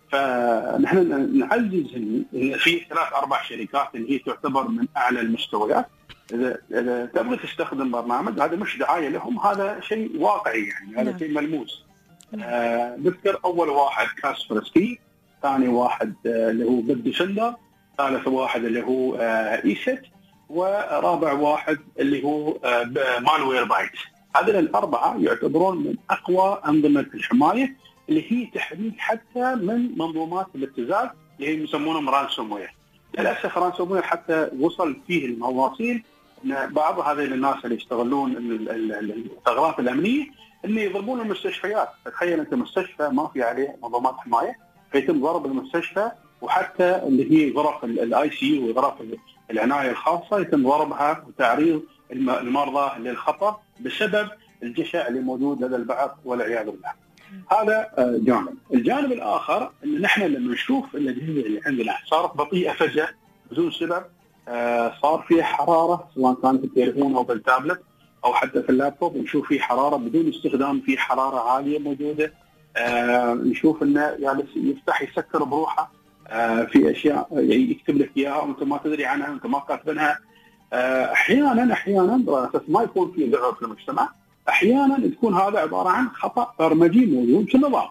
فنحن نعزز ان في ثلاث اربع شركات اللي هي تعتبر من اعلى المستويات. اذا اذا تبغى تستخدم برنامج هذا مش دعايه لهم، هذا شيء واقعي يعني، هذا شيء ملموس. آه نذكر اول واحد كاسبرسكي، ثاني واحد آه اللي هو بيت ديفندر، ثالث واحد اللي هو آه ايست، ورابع واحد اللي هو آه مالوير بايت. هذول الاربعه يعتبرون من اقوى انظمه الحمايه اللي هي تحميك حتى من منظومات الابتزاز اللي هي يسمونهم رانسوم وير. للاسف رانسوم وير حتى وصل فيه المواصيل ان بعض هذه الناس اللي يشتغلون الثغرات الامنيه اللي يضربون المستشفيات. تخيل انت مستشفى ما في عليه منظومات حمايه فيتم ضرب المستشفى، وحتى اللي هي غرف الاي سي يو وغرف العنايه الخاصه يتم ضربها وتعريض المرضى للخطر بسبب الجشع اللي موجود لدى البعض والعياذ بالله. هذا جانب. الجانب الاخر ان نحن لما نشوف الاجهزه اللي عندنا صارت بطيئه فجاه بدون سبب، صار فيها حراره سواء كان في التليفون او بالتابلت او حتى في اللابتوب، نشوف فيه حراره بدون استخدام، في حراره عاليه موجوده. نشوف انه يعني يفتح يسكر بروحه، في اشياء يكتب لك اياها وانت ما تدري عنها وانت ما كاتبنها. احيانا احيانا اساس ما يكون في ضعف في المجتمع، احيانا تكون هذا عباره عن خطا برمجي موجود في النظام.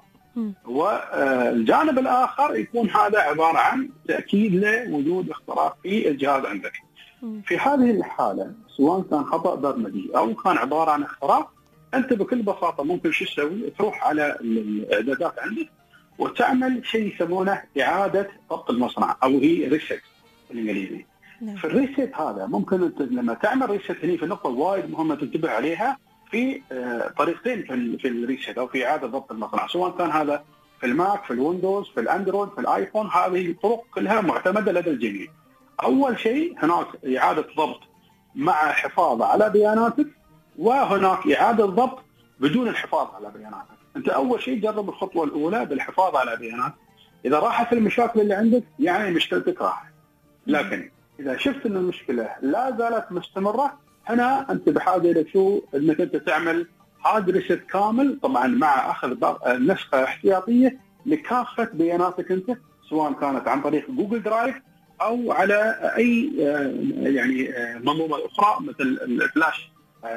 والجانب الاخر يكون هذا عباره عن تاكيد لوجود اختراق في الجهاز عندك. في هذه الحاله سواء كان خطا برمجي او كان عباره عن اختراق، انت بكل بساطه ممكن شو تسوي؟ تروح على الاعدادات عندك وتعمل شيء يسمونه اعاده ضبط المصنع او هي ريست بالانجليزي. في الريست هذا ممكن انت لما تعمل ريست هنا في نقطه وايد مهمه تنتبه عليها، في طريقتين في في الريست او في اعاده ضبط المصنع، سواء كان هذا في الماك، في الويندوز، في الاندرويد، في الايفون. هذه الطرق كلها معتمده لدى الجميع. اول شيء هناك اعاده ضبط مع حفاظ على بياناتك، وهناك اعاده ضبط بدون الحفاظ على بياناتك. انت اول شيء جرب الخطوه الاولى بالحفاظ على بياناتك، اذا راحت المشاكل اللي عندك يعني مشكلتك راحت. لكن اذا شفت ان المشكله لا زالت مستمره، هنا انت بحاجه الى شو؟ انك انت تعمل هارد ريست كامل، طبعا مع اخذ نسخه احتياطيه لكافه بياناتك انت، سواء كانت عن طريق جوجل درايف او على اي يعني منظومه اخرى مثل الفلاش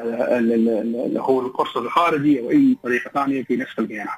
اللي هو القرص الخارجي او اي طريقه ثانيه في نسخ البيانات.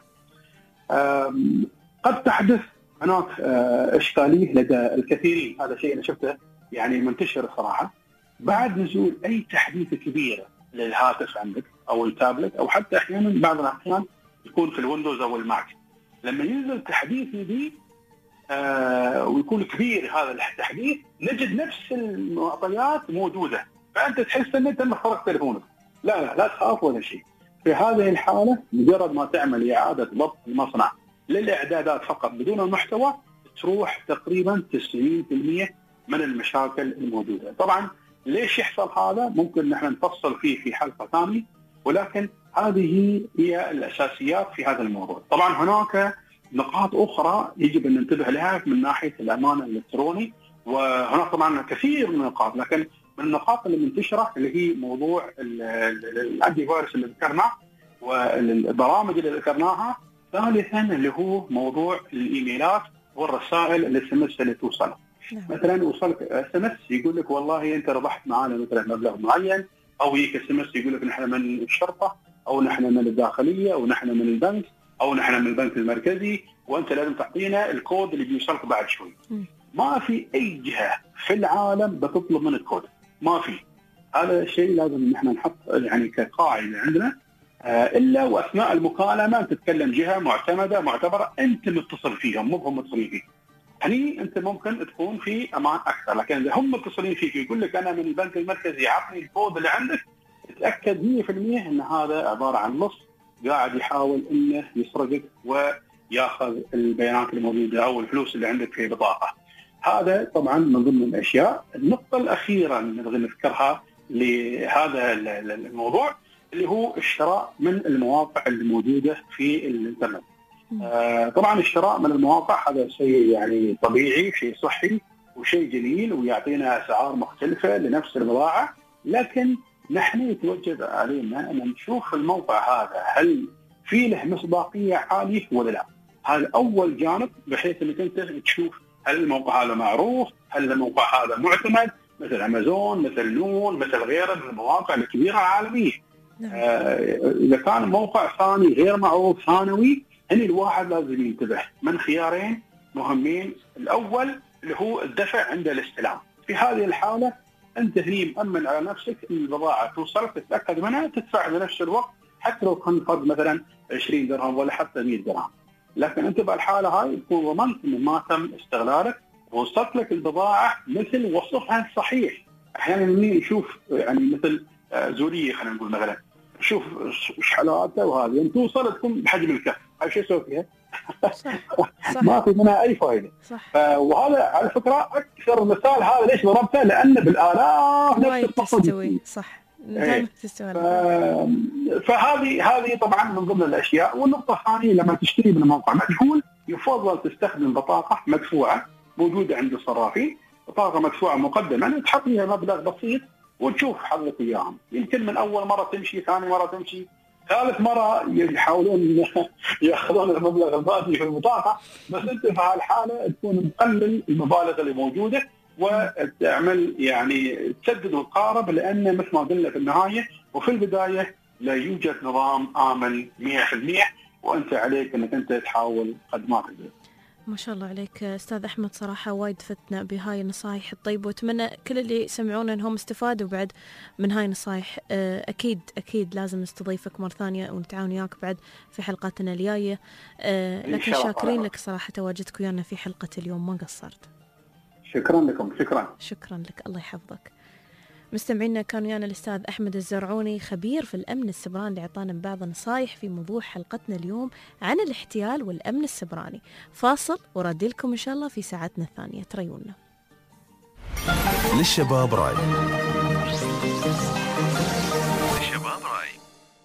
قد تحدث هناك اشكاليه لدى الكثيرين، هذا شيء انا شفته يعني منتشر الصراحه، بعد نزول اي تحديث كبيره للهاتف عندك او التابلت او حتى احيانا بعض الاحيان يكون في الويندوز او الماك، لما ينزل تحديث جديد آه ويكون كبير هذا التحديث، نجد نفس المعطيات موجوده، فانت تحس ان انت مخرق تليفونك. لا لا لا تخاف ولا شيء. في هذه الحاله مجرد ما تعمل اعاده ضبط المصنع للاعدادات فقط بدون المحتوى، تروح تقريبا تسعين بالمئة من المشاكل الموجوده. طبعا ليش يحصل هذا؟ ممكن نحن نفصل فيه في حلقه ثانيه، ولكن هذه هي الاساسيات في هذا الموضوع. طبعا هناك نقاط اخرى يجب ان ننتبه لها من ناحيه الامان الالكتروني، وهناك طبعا كثير من النقاط، لكن من النقاط اللي منتشره اللي هي موضوع الانتي فيروس اللي ذكرناه والبرامج اللي ذكرناها. ثالثا اللي هو موضوع الايميلات والرسائل الاس ام اس اللي توصل. مثلا وصلك اس ام اس يقول لك والله انت ربحت معنا مثلا مبلغ معين، او يجيك اس ام اس يقول لك نحن من الشرطه، او نحن من الداخليه، او نحن من البنك، او نحن من البنك المركزي، وانت لازم تعطينا الكود اللي بيوصلك بعد شوي. ما في اي جهه في العالم بتطلب من الكود، ما في. هذا الشيء لازم نحن نحط يعني كقاعده عندنا، الا واثناء المكالمه تتكلم جهه معتمده معتبره انت متصل فيهم، مو هم متصلين فيك. هني انت ممكن تكون في امان اكثر، لكن اذا هم متصلين فيك يقول لك انا من البنك المركزي عطني الكود اللي عندك، تاكد مية بالمية ان هذا عباره عن نص قاعد يحاول انه يسرقك وياخذ البيانات الموجوده او الفلوس اللي عندك في بطاقه. هذا طبعا من ضمن الاشياء. النقطه الاخيره اللي نبغى نذكرها لهذا الموضوع اللي هو الشراء من المواقع الموجودة في الانترنت. آه طبعا الشراء من المواقع هذا شيء يعني طبيعي، شيء صحي وشيء جميل ويعطينا أسعار مختلفة لنفس البضاعة، لكن نحن يتوجب علينا أن نشوف الموقع هذا هل في له مصداقية عالية ولا لا. هذا أول جانب، بحيث أنك أنت تشوف هل الموقع هذا معروف، هل الموقع هذا معتمد، مثل أمازون، مثل نون، مثل غيره من المواقع الكبيرة العالمية. آه إذا كان موقع ثاني غير معروف ثانوي، هنا الواحد لازم ينتبه من خيارين مهمين. الأول اللي هو الدفع عند الاستلام. في هذه الحالة أنت هي مأمن على نفسك أن البضاعة توصلك، تتأكد منها، تدفع بنفس الوقت حتى لو كان فرق مثلا عشرين درهم ولا حتى مئة درهم. لكن أنت بالحالة هاي تكون ضمنت أن ما تم استغلالك ووصلت لك البضاعة مثل وصفها الصحيح. أحيانا نشوف يعني مثل زورية خلينا نقول مثلا، شوف شحلاته وهذه يعني توصل تكون بحجم الكف، هاي شو يسوي فيها؟ ما في منها أي فائدة. وهذا على فكرة أكثر مثال هذا ليش ضربته، لأن بالآلاف نفس تستوي صح. إيه. فهذه هذه طبعا من ضمن الاشياء. والنقطه الثانيه لما تشتري من موقع مجهول يفضل تستخدم بطاقه مدفوعه موجوده عند الصرافين، بطاقه مدفوعه مقدما تحط فيها مبلغ بسيط وتشوف حظك اياهم. يمكن من اول مره تمشي، ثاني مره تمشي، ثالث مره يحاولون ياخذون المبلغ الباقي في البطاقه، بس انت في هالحاله تكون مقلل المبالغ اللي موجوده وتعمل يعني تسدد وتقارب، لأن مثل ما قلنا في النهاية وفي البداية لا يوجد نظام آمن مئة بالمئة، وأنت عليك أنك أنت تحاول قد ما تقدر. ما شاء الله عليك أستاذ أحمد، صراحة وايد فتنا بهاي النصائح الطيبة، وأتمنى كل اللي يسمعونا أنهم استفادوا بعد من هاي النصائح. أكيد أكيد لازم نستضيفك مرة ثانية ونتعاون وياك بعد في حلقاتنا الجاية، لكن شاكرين لك صراحة تواجدك ويانا في حلقة اليوم، ما قصرت. شكرا لكم. شكرا شكرا لك، الله يحفظك. مستمعينا كان ويانا الأستاذ أحمد الزرعوني، خبير في الأمن السبراني، اللي أعطانا بعض النصائح في موضوع حلقتنا اليوم عن الاحتيال والأمن السبراني. فاصل ورادي لكم إن شاء الله في ساعتنا الثانية، تريونا. للشباب راي. للشباب راي.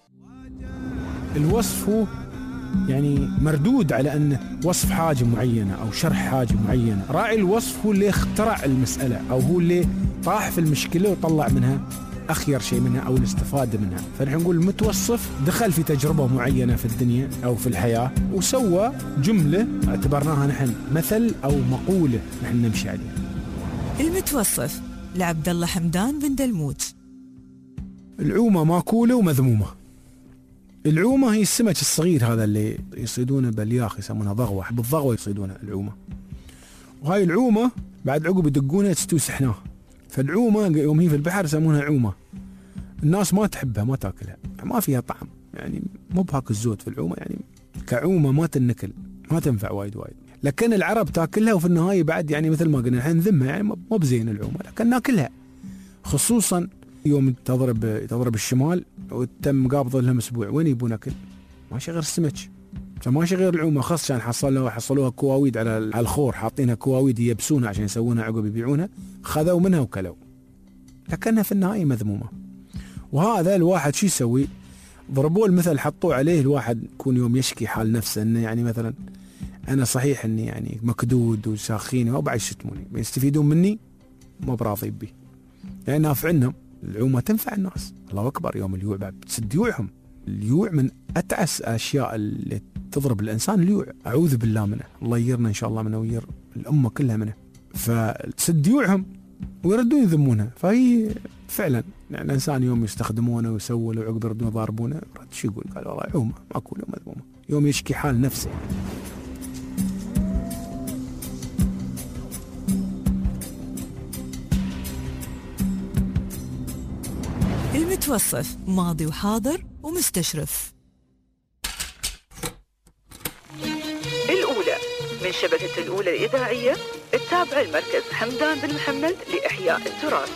الوصف هو يعني مردود على أن وصف حاجة معينة أو شرح حاجة معينة. راعي الوصف هو اللي اخترع المسألة، أو هو اللي طاح في المشكلة وطلع منها أخير شيء منها أو الاستفادة منها. فنحن نقول المتوصف دخل في تجربة معينة في الدنيا أو في الحياة وسوى جملة اعتبرناها نحن مثل أو مقولة نحن نمشي عليها. المتوصف لعبد الله حمدان بن دلموت. العومة ماكولة ومذمومة. العومة هي السمك الصغير هذا اللي يصيدونه بالياخ، يسمونها ضغوة، بالضغوة يصيدونه العومة. وهاي العومة بعد عقب يدقونها تستوسحناها. فالعومة يوم هي في البحر يسمونها عومة. الناس ما تحبها، ما تاكلها، ما فيها طعم، يعني مو بهاك الزود في العومة، يعني كعومة ما تنكل، ما تنفع وايد وايد. لكن العرب تاكلها، وفي النهاية بعد يعني مثل ما قلنا الحين نذمها، يعني مو بزين العومة، لكن ناكلها. خصوصا يوم تضرب تضرب الشمال وتم قابض لهم اسبوع، وين يبون اكل؟ ماشي غير السمك، ماشي غير العومه، خاصه عشان حصلوها حصلوها كواويد على على الخور، حاطينها كواويد يبسونها عشان يسوونها عقب يبيعونها، خذوا منها وكلوا، لكنها في النهايه مذمومه. وهذا الواحد شو يسوي؟ ضربوه المثل، حطوه عليه. الواحد يكون يوم يشكي حال نفسه انه يعني مثلا انا صحيح اني يعني مكدود وساخين وما بعد يشتموني، بيستفيدون مني، ما براضي بي، يعني نافعنهم. العومة تنفع الناس، الله أكبر. يوم اليوع بعد بتسد يوعهم. اليوع من أتعس الأشياء اللي تضرب الإنسان، اليوع، أعوذ بالله منه، الله يجيرنا إن شاء الله منه ويجير الأمة كلها منه. فتسد يوعهم ويردون يذمونها. فهي فعلا يعني الإنسان يوم يستخدمونه ويسووا له عقب يردون يضاربونه، رد شو يقول؟ قال والله عومة ماكولة مذمومة. يوم يشكي حال نفسه. المتوصف ماضي وحاضر ومستشرف. الأولى من شبكة الأولى الإذاعية التابعة لمركز حمدان بن محمد لإحياء التراث.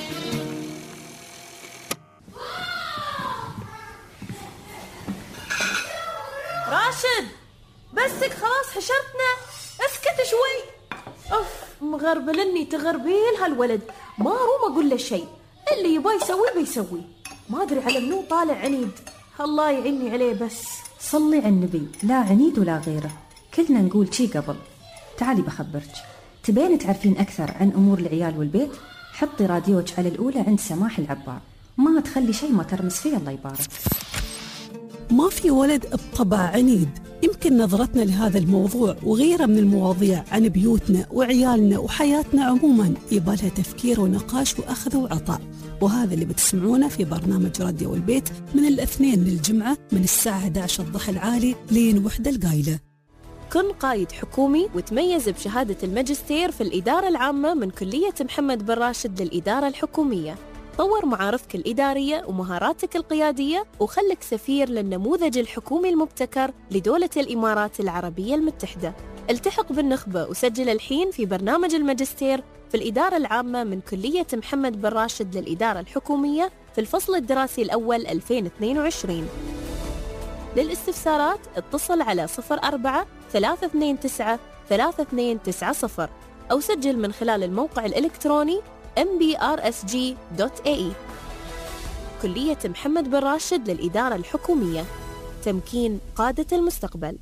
راشد بسك خلاص حشرتنا، اسكت شوي. أوف مغربلني تغربيل هالولد، ما روم أقول له شيء، اللي يبغى يسوي بيسوي. ما أدري على منو طالع عنيد، الله يعيني عليه. بس صلي على النبي، لا عنيد ولا غيره، كلنا نقول شي قبل. تعالي بخبرك، تبين تعرفين أكثر عن أمور العيال والبيت؟ حطي راديوك على الأولى عند سماح العبار، ما تخلي شيء ما ترمس فيه الله يبارك. ما في ولد بطبع عنيد. يمكن نظرتنا لهذا الموضوع وغيره من المواضيع عن بيوتنا وعيالنا وحياتنا عموما يبالها تفكير ونقاش وأخذ وعطاء، وهذا اللي بتسمعونه في برنامج راديو البيت من الاثنين للجمعة من الساعة إحدى عشر الضحى العالي لين وحدة القايلة. كن قائد حكومي وتميز بشهادة الماجستير في الإدارة العامة من كلية محمد بن راشد للإدارة الحكومية. طور معارفك الإدارية ومهاراتك القيادية وخلك سفير للنموذج الحكومي المبتكر لدولة الإمارات العربية المتحدة. التحق بالنخبة وسجل الحين في برنامج الماجستير في الإدارة العامة من كلية محمد بن راشد للإدارة الحكومية في الفصل الدراسي الأول ألفين واثنين وعشرين. للاستفسارات اتصل على صفر أربعة ثلاثة اثنين تسعة ثلاثة اثنين تسعة صفر أو سجل من خلال الموقع الإلكتروني إم بي آر إس جي دوت إيه إي. كلية محمد بن راشد للإدارة الحكومية، تمكين قادة المستقبل.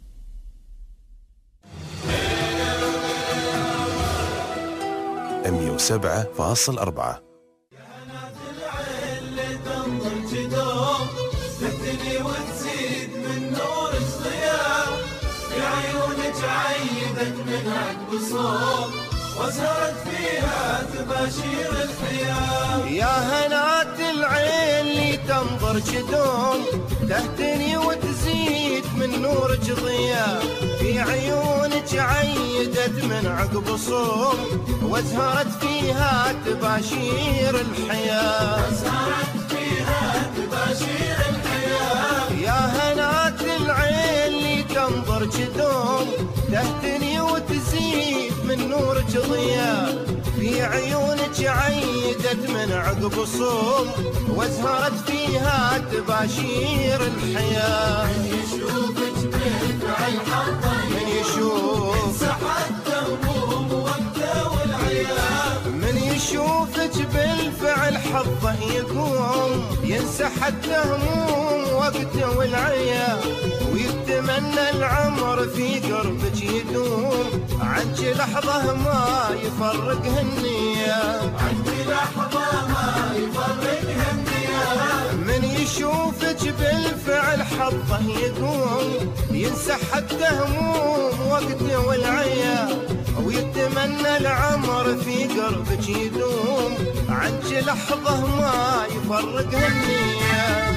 مية وسبعة فاصل أربعة. وزهرت فيها تباشير الحياة. يا هنات العين اللي تنظر جدوم، تهتني وتزيد من نورك ضياء، في عيونك عيدت من عقب صوم، وزهرت فيها تباشير الحياة. وزهرت فيها تباشير الحياة. يا هنات العين اللي تنظر جدوم، تهتني وتزيد من نورك ضياء، في عيونك عيدت من عقب صوم، وازهرت فيها تباشير الحياة. من يشوفك بالفعل حظه، من يشوف ينسى حتى هموم وقته والعياب. من يشوفك بالفعل حظه يقوم، ينسى حتى هموم وقته والعياب، ويتمنى العمر في قربك يدوم، عنك لحظة ما يفرقها النياب. عنك لحظة ما يفرقها النياب. من يشوفك بالفعل حظه يقوم، ينسى حتى هموم وقته والعياب، ويتمنى العمر في قربك يدوم، عنك لحظة ما يفرقها النياب.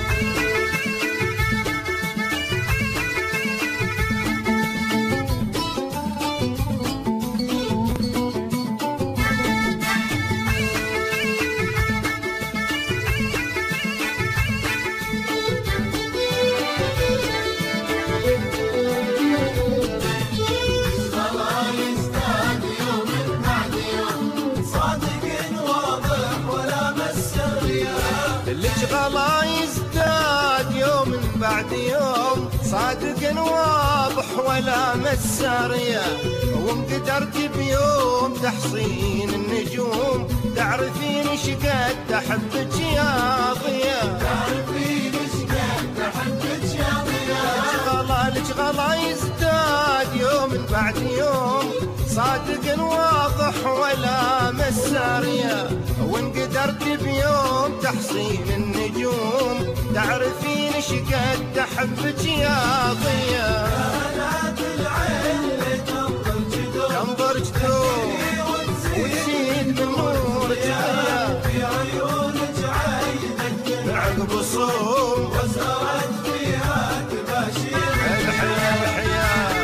غلا يزداد يوم بعد يوم، صادق واضح ولا مسارية، وانقدرت بيوم تحصين النجوم، تعرفين شقد احبك يا ضياء. تعرفين شقد احبك يا ضياء. غلا لك غلا يزداد يوم بعد يوم، صادق واضح ولا مسارية، وانقدرت بيوم تحصين النجوم، تعرفين شقد احبك يا ضياء. هنات العين اللي تنظر جدوم، تنظر جدوم وتزيد من نورك ضياء، في عيونك عيدت من عقب صوم، وزهرت فيها تباشير الحياة. الحياة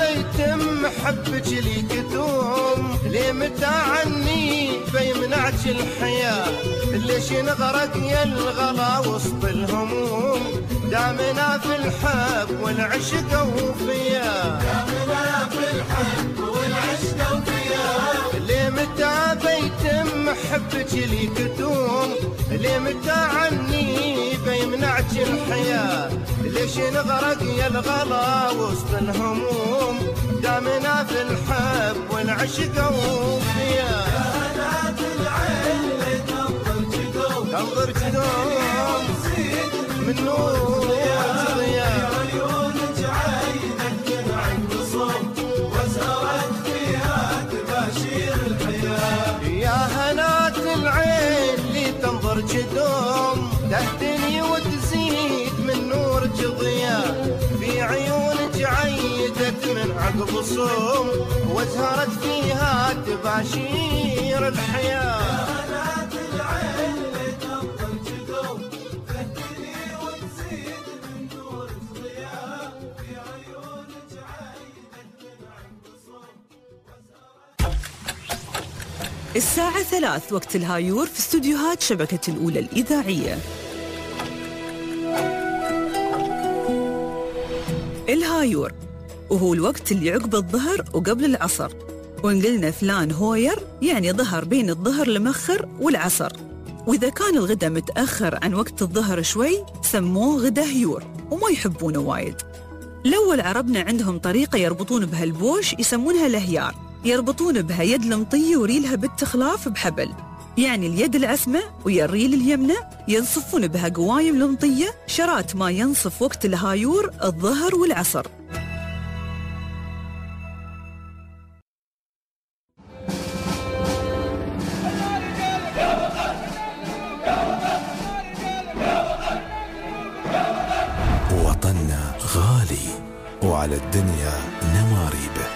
محبك لي كتوم، ليه متى عني بيمنعك الحياة ليش نغرق يا الغلا وسط الهموم دامنا في الحب والعشق وفيا دامنا في الحب والعشق وفيا ليه متى بيتم محبك لي كتوم ليه متى عني بيمنعك الحياة ليش نغرق يا الغلا وسط الهموم دامنا في الحب والعشق وفيا يا هنات العين اللي تنظر جدوم تنظر جدوم من نور وضياء عيونك عينك عند صوم وزهرت فيها تباشير الحياة يا هنات العين اللي تنظر جدوم تهتني وتزيد من نورك ضياء في عيونك عيدت من عقب صوم وزهرت فيها تباشير الحياة يا هنات العين اللي تنظر جدوم تهتني وتزيد من نورك ضياء في عيونك عيدت من عقب صوم الساعة ثلاث وقت الهايور في استوديوهات شبكة الأولى الإذاعية. الهايور وهو الوقت اللي عقب الظهر وقبل العصر، وإن قلنا فلان هوير يعني ظهر بين الظهر المخر والعصر، وإذا كان الغدا متأخر عن وقت الظهر شوي سموه غدا هيور وما يحبونه وايد. الأول عربنا عندهم طريقة يربطون بها البوش يسمونها الهيار، يربطون بها يد المطية وريلها بالتخلاف بحبل، يعني اليد العسمة ويا الريل اليمنى ينصفون بها قوايم المطية شرات ما ينصف وقت الهايور الظهر والعصر. وطننا غالي وعلى الدنيا نماريبه.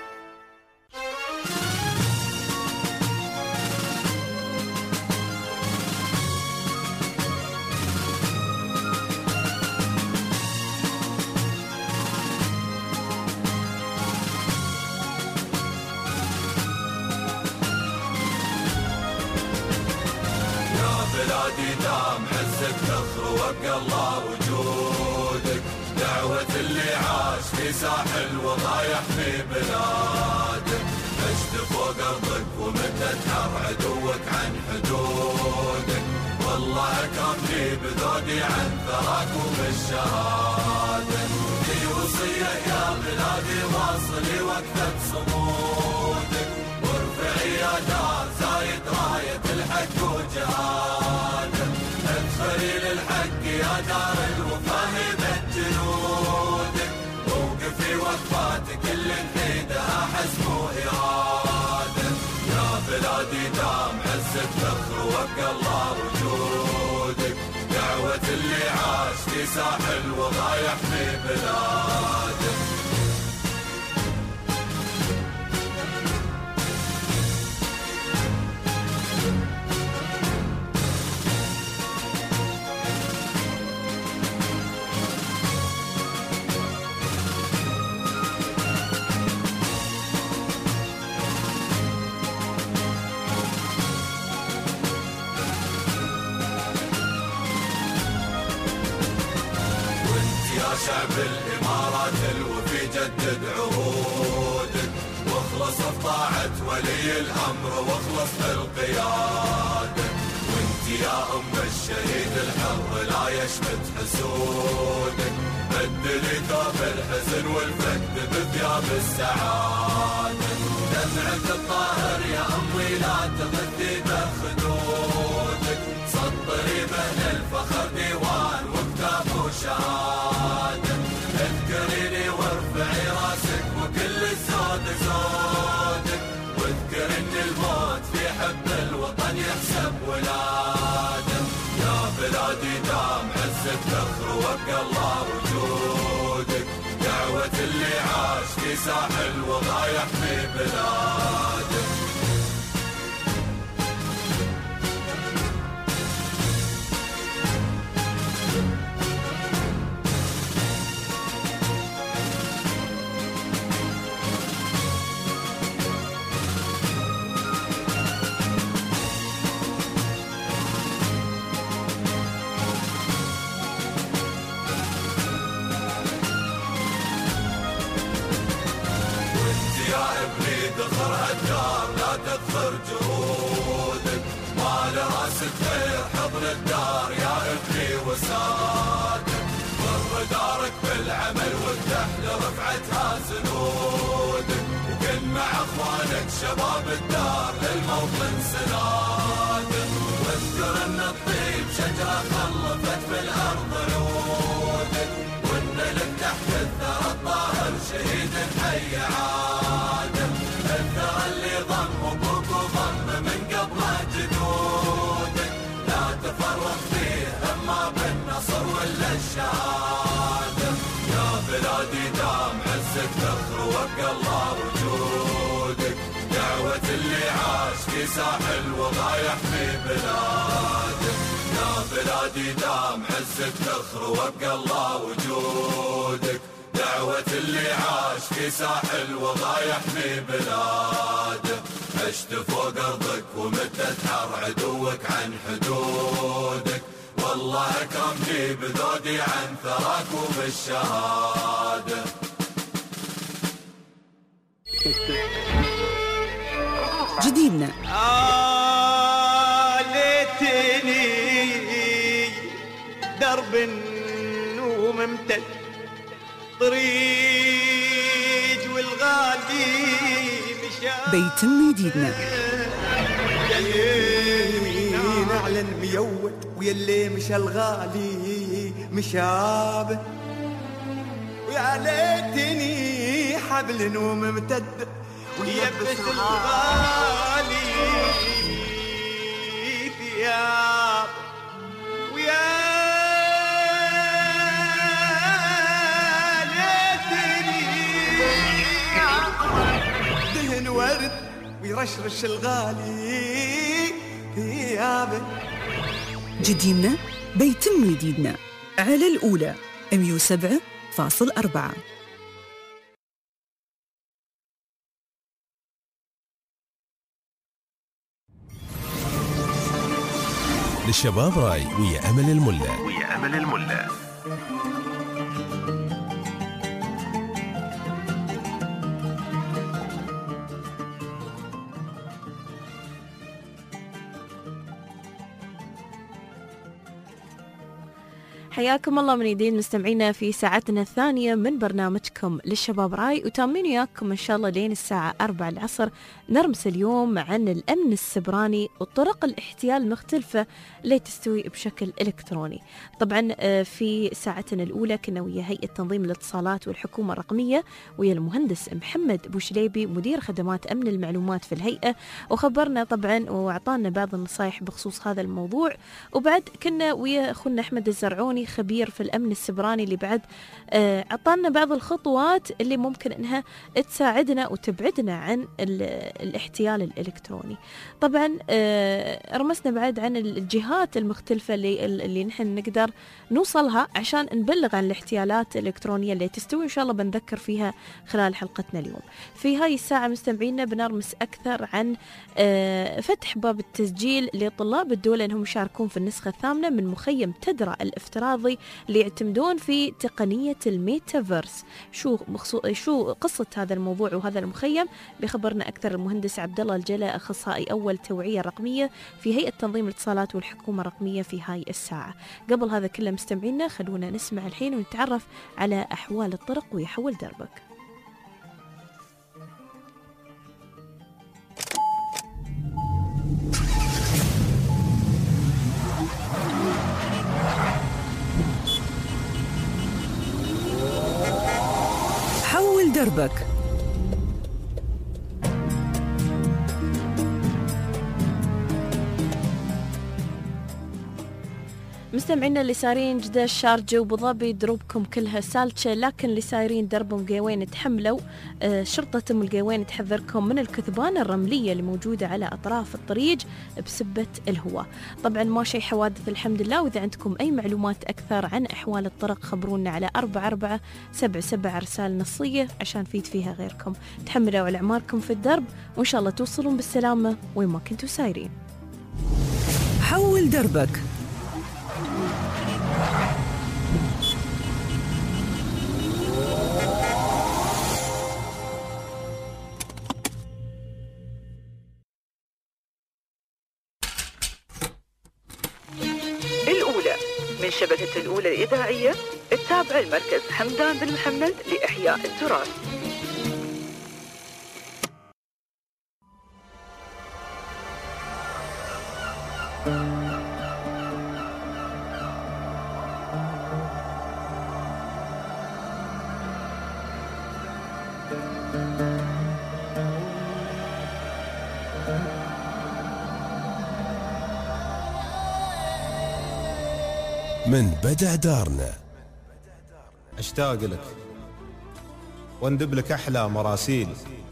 بلادي دام عزك فخر وابقى الله وجودك دعوة اللي عاش في ساحل وضايح في بلادك مجد فوق ارضك ومدة حر عدوك عن حدودك والله اكرمني بذودي عن ثراك وبالشهادة لي وصية يا بلادي واصلي وقفة صمودك وارفعي يا دار زايد راية الحق وجهادك ادخلي للحق يا دار الوفا هبت جنودك ووقفي وقفاتك اللي نحيدها حزم وإرادة يا بلادي دام عزك فخر وابقى الله وجودك دعوة اللي عاش في ساحل وضايح في بلادك شعب الإمارات الوفي جدد عهودك واخلص في طاعة ولي الأمر واخلص في القيادة وانت يا أم الشهيد الحر لا يشمت حسودك بدلي ثوب الحزن والفقد بثياب السعادة دمعة الطاهر يا أمي لا تغذي بخدودك سطري بهن الفخر ديوان وكتاب وشهادة اذكريني وارفعي راسك وكل الزود زودك واذكر ان الموت في حب الوطن يحسب ولاده يا بلادي دام عزك فخر وابقى الله وجودك دعوة اللي عاش في ساحل وضايح في بلاده شباب الدار للموطن سناد، واذكر ان الطيب شجرة خلفت في الارض عود، وان لك تحت الثرى الطاهر شهيد حي عاد، الثرى اللي ضم ابوك وضم من قبل جدودك، لا تفرق فيه اما بالنصر ولا الشهاده، يا بلادي دام عزك فخر وابقى الله وجودك، دعوة اللي عاش في ساحل وضايح في بلادك، يا بلادي دام عزك فخر وابقى الله وجودك، دعوة اللي عاش في ساحل وضايح في بلاده، عشت فوق ارضك ومدت حر عدوك عن حدودك، والله اكرمني بذودي عن ثراك وبالشهاده. جديدنا آه ليتني درب وممتد طريق والغالي مشى بيتم جديدنا يمين اعلن ميود ويلي مشى الغالي مشابه، ويا ليتني حبل وممتد ويلبس الغالي ثياب، ويا دهن ورد ويرشرش الغالي ثيابه. جديدنا بيتم جديدنا على الأولى مية وسبعة فاصل أربعة. للشباب راي ويا أمل الملا ويا أمل الملا. حياكم الله من جديد مستمعينا في ساعتنا الثانية من برنامجكم للشباب راي، وتامين وياكم إن شاء الله لين الساعة أربعة العصر نرمس اليوم عن الأمن السبراني وطرق الاحتيال المختلفة اللي تستوي بشكل إلكتروني. طبعا في ساعتنا الأولى كنا ويا هيئة تنظيم الاتصالات والحكومة الرقمية ويا المهندس محمد بوشليبي مدير خدمات أمن المعلومات في الهيئة، وخبرنا طبعا وأعطانا بعض النصائح بخصوص هذا الموضوع. وبعد كنا ويا أخونا أحمد الزرعوني خبير في الأمن السبراني اللي بعد أعطانا بعض الخطوات اللي ممكن أنها تساعدنا وتبعدنا عن الاحتيال الإلكتروني. طبعا رمسنا بعد عن الجهات المختلفة اللي, اللي نحن نقدر نوصلها عشان نبلغ عن الاحتيالات الإلكترونية اللي تستوي، إن شاء الله بنذكر فيها خلال حلقتنا اليوم. في هاي الساعة مستمعينا بنرمس أكثر عن فتح باب التسجيل لطلاب الدولة أنهم يشاركون في النسخة الثامنة من مخيم تدرى الافتراضي اللي يعتمدون في تقنية الميتافيرس. شو شو قصة هذا الموضوع وهذا المخيم؟ بخبرنا أكثر المهندس عبد الله الجلا، أخصائي أول توعية رقمية في هيئة تنظيم الاتصالات والحكومة الرقمية في هاي الساعة. قبل هذا كله مستمعينا خلونا نسمع الحين ونتعرف على أحوال الطرق ويحول دربك. حول دربك. مستمعينا اللي سارين جدة الشارجة وابو ظبي دروبكم كلها سالشة، لكن اللي سايرين درب مقاوين تحملوا آه شرطة مقاوين تحذركم من الكثبان الرملية اللي موجودة على أطراف الطريق بسبة الهواء. طبعا ما شيء حوادث الحمد لله، وإذا عندكم أي معلومات أكثر عن أحوال الطرق خبرونا على أربعة أربعة سبعة سبعة رسالة نصية عشان نفيد فيها غيركم. تحملوا على أعماركم في الدرب وإن شاء الله توصلون بالسلامة وين ما كنتوا سايرين. حول دربك. الأولى من شبكة الأولى الإذاعية التابعة المركز حمدان بن محمد لإحياء التراث. من بدع دارنا. اشتاق لك واندب لك احلى مراسيل،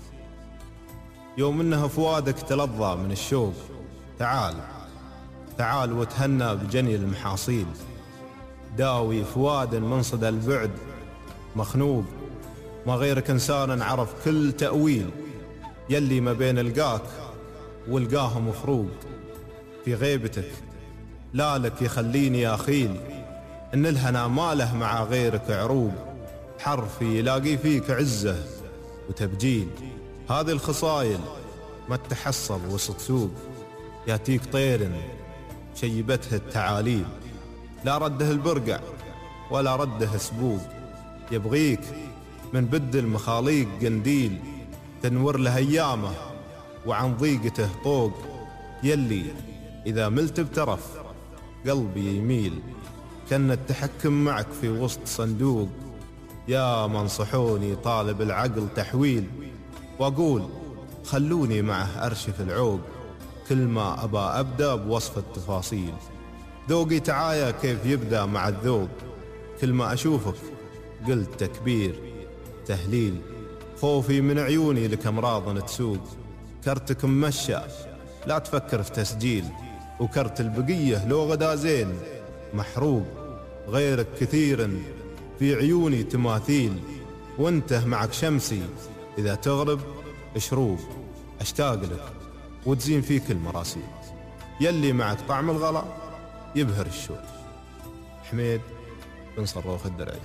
يوم انها فؤادك تلظى من الشوق. تعال تعال وتهنى بجني المحاصيل، داوي فؤاد من صدى البعد مخنوق، ما غيرك انسان عرف كل تأويل، يلي ما بين القاك والقاه مفروق. في غيبتك لا لك يخليني أخيل، إن الهنا ما له مع غيرك عروق. حرفي يلاقي فيك عزة وتبجيل، هذه الخصايل ما تحصل وسط سوق. ياتيك طير شيبته التعاليل، لا رده البرقع ولا رده سبوق. يبغيك من بد المخاليق قنديل، تنور له أيامه وعن ضيقته طوق. يلي إذا ملت بترف قلبي يميل، كان التحكم معك في وسط صندوق. يا من صحوني طالب العقل تحويل، وأقول خلوني معه أرشف العوق. كل ما أبا أبدأ بوصف التفاصيل، ذوقي تعايا كيف يبدأ مع الذوق. كل ما أشوفك قلت تكبير تهليل، خوفي من عيوني لك أمراض تسوق. كرتك ممشى لا تفكر في تسجيل، وكرت البقية لو غدا زين محروق. غيرك كثير في عيوني تماثيل، وانته معك شمسي إذا تغرب شروق. أشتاق لك وتزين فيك المراسيل، يلي معك طعم الغلا يبهر الشوق. حميد بن صروخ الدرعي.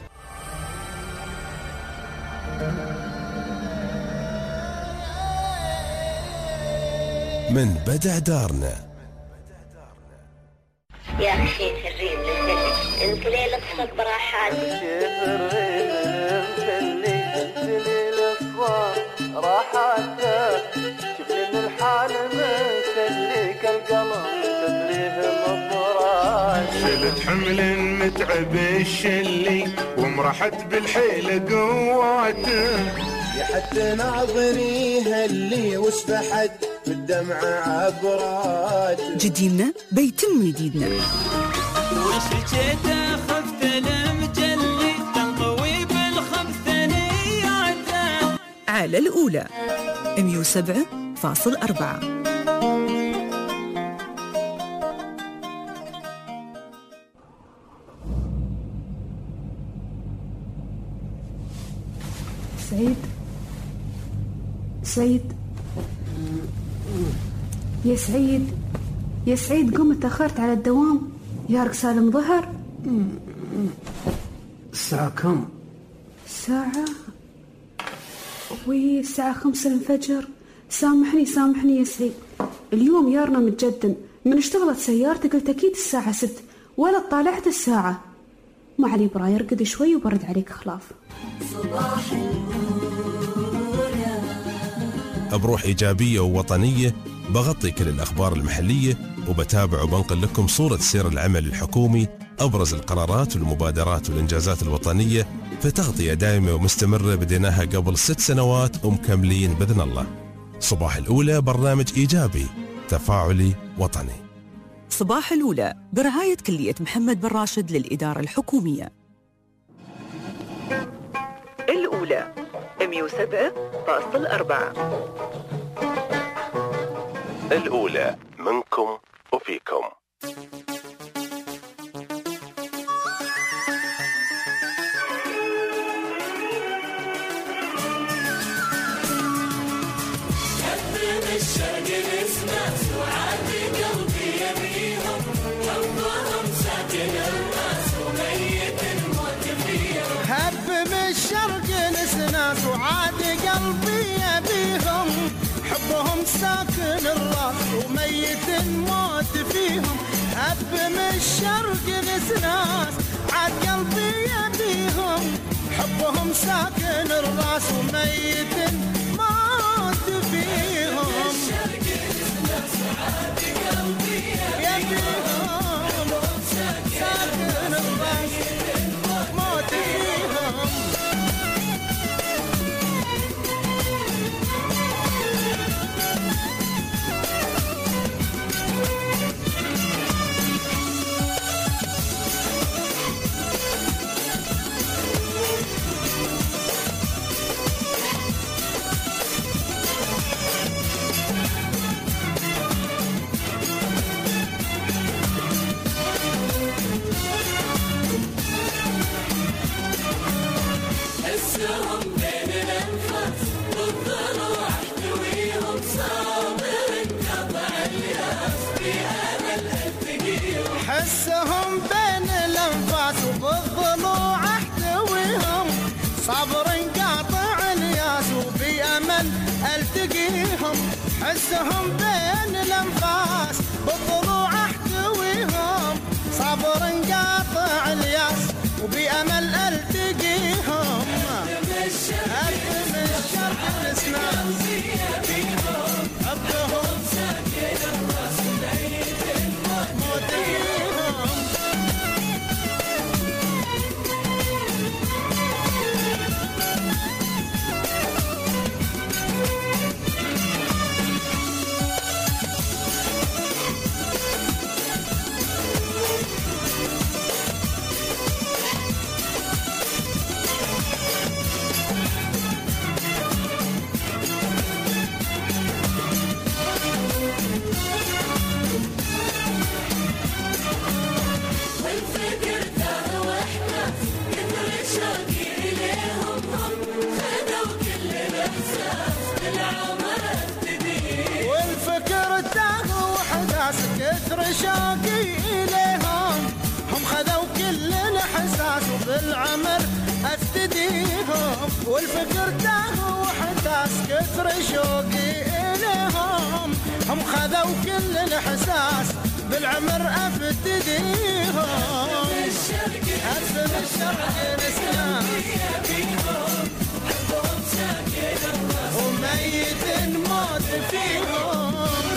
من بدع دارنا. يا أخي شيخ الريم انت ليلة تصفق براحات. شيخ الريم مسلي انت ليلة تصفق راحاته، شوفني من الحال مسليك القلب تدريه مضرات. شلت حمل متعب الشلي ومرحت بالحيل قواته، يا حتى ناظري هاللي وسفحت بالدمع عبرات. جديدنا بيتم جديدنا. وشجيته خفت المجلي تنطوي بالخبث نياته. على الأولى مية وسبعة فاصل أربعة. سعيد سعيد يا سعيد يا سعيد قم تأخرت على الدوام، يارك سالم ظهر. الساعة كم؟ ساعة وي الساعة خمسة الفجر. سامحني سامحني يا سعيد، اليوم يارنا متجدن، من اشتغلت سيارتي قلت أكيد الساعة ست ولا طالعت الساعة. ما علي براي ارقد شوي وبرد عليك خلاف. صباح بروح إيجابية ووطنية بغطي كل الأخبار المحلية، وبتابع وبنقل لكم صورة سير العمل الحكومي، أبرز القرارات والمبادرات والإنجازات الوطنية، في تغطية دائمة ومستمرة بديناها قبل ست سنوات ومكملين بإذن الله. صباح الأولى برنامج إيجابي تفاعلي وطني. صباح الأولى برعاية كلية محمد بن راشد للإدارة الحكومية. الأولى مية وسبعة فاصل أربعة. الأولى منكم وفيكم. الشرق نسمع سعاد قلبي يبيهم، حبهم ساكن الراس وميت الموت فيهم. هب من الشرق نسنا سعاد قلبي يبيهم، حبهم ساكن الراس وميت الموت فيهم. هب من الشرق نسنا سعاد قلبي يبيهم، حبهم ساكن الراس وميت الموت فيهم. الشرق نسنا سعاد قلبي يبيهم، حسهم بين الأنفاس وبالضلوع احتويهم صبر قاطع الياس وبأمل التقيهم حسهم بين الأنفاس بالضلوع احتويهم صبر قاطع الياس وبأمل التقيهم أقدم الشرق الاسلام حبهم ساكن الراس بعيد الموت فيهم كثر شوقي إليهم هم خذوا كل الإحساس وبالعمر أفتديهم والفكر تاه وحداس كثر شوقي إليهم هم خذوا كل الإحساس بالعمر أفتديهم أسم الشرق الإسلام وميت الموت فيهم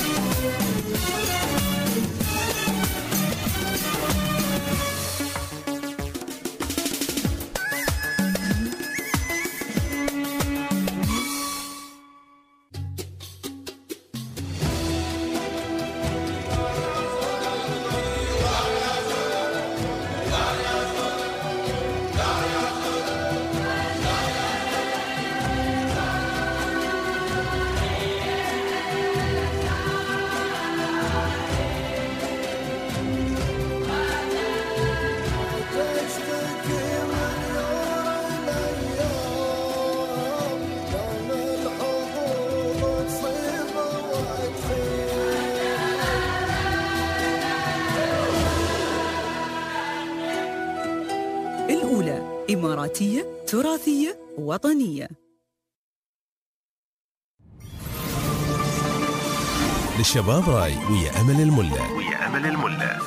الأولى إماراتية تراثية وطنية. للشباب راي ويا أمل الملا ويا أمل الملا.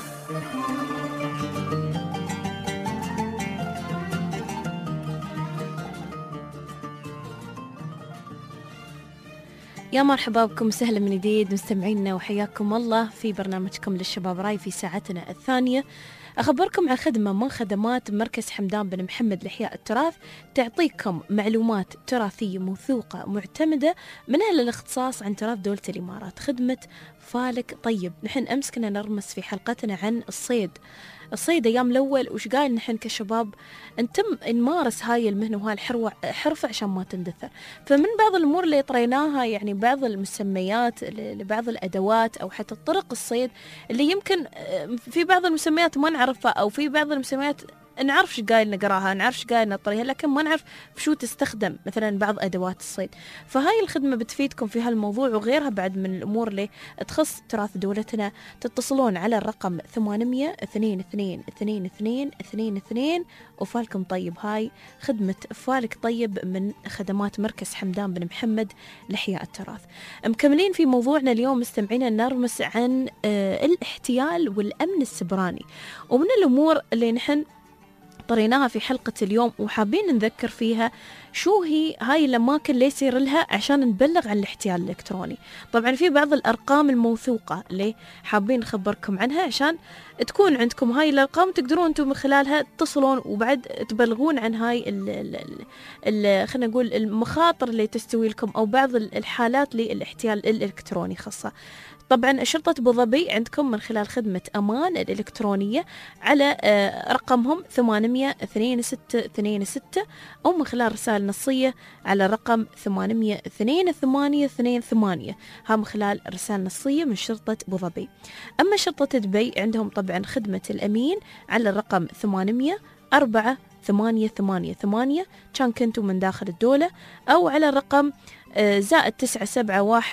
يا مرحبا بكم وسهلا من جديد مستمعينا وحياكم الله في برنامجكم للشباب راي في ساعتنا الثانية. أخبركم عن خدمة من خدمات مركز حمدان بن محمد لإحياء التراث تعطيكم معلومات تراثية موثوقة معتمدة من أهل الاختصاص عن تراث دولة الإمارات. خدمة فالك طيب. نحن أمس كنا نرمس في حلقتنا عن الصيد الصيد أيام الأول وش قال نحن كشباب نتم نمارس هاي المهنة وهاي الحرفة عشان ما تندثر. فمن بعض الأمور اللي طريناها يعني بعض المسميات لبعض الأدوات أو حتى طرق الصيد اللي يمكن في بعض المسميات ما نعرفها أو في بعض المسميات نعرف شو قايل نقراها نعرف شو قايل نطريها لكن ما نعرف شو تستخدم مثلا بعض أدوات الصيد. فهاي الخدمة بتفيدكم في هالموضوع وغيرها بعد من الأمور اللي تخص تراث دولتنا. تتصلون على الرقم ثمانمية اثنين اثنين اثنين اثنين اثنين اثنين وفالكم طيب. هاي خدمة فالك طيب من خدمات مركز حمدان بن محمد لإحياء التراث. مكملين في موضوعنا اليوم مستمعين نرمس عن آه الاحتيال والأمن السبراني ومن الأمور اللي نحن طريناها في حلقة اليوم وحابين نذكر فيها شو هي هاي الأماكن اللي يصير لها عشان نبلغ عن الاحتيال الإلكتروني. طبعا في بعض الأرقام الموثوقة اللي حابين نخبركم عنها عشان تكون عندكم هاي الأرقام تقدرون أنتم من خلالها تتصلون وبعد تبلغون عن هاي ال ال ال خلينا نقول المخاطر اللي تستوي لكم أو بعض الحالات للاحتيال الإلكتروني خاصة. طبعا شرطة أبو ظبي عندكم من خلال خدمة أمان الإلكترونية على رقمهم ثمانمية اثنين ستة اثنين ستة أو من خلال رسائل نصية على رقم ثمانمية اثنين ثمانية اثنين ثمانية. ها من خلال رسائل نصية من شرطة أبو ظبي. أما شرطة دبي عندهم طبعا خدمة الأمين على الرقم ثمانمية أربعة ثمانية ثمانية ثمانية كان كنتم من داخل الدولة أو على الرقم زائد تسعة سبعة واحد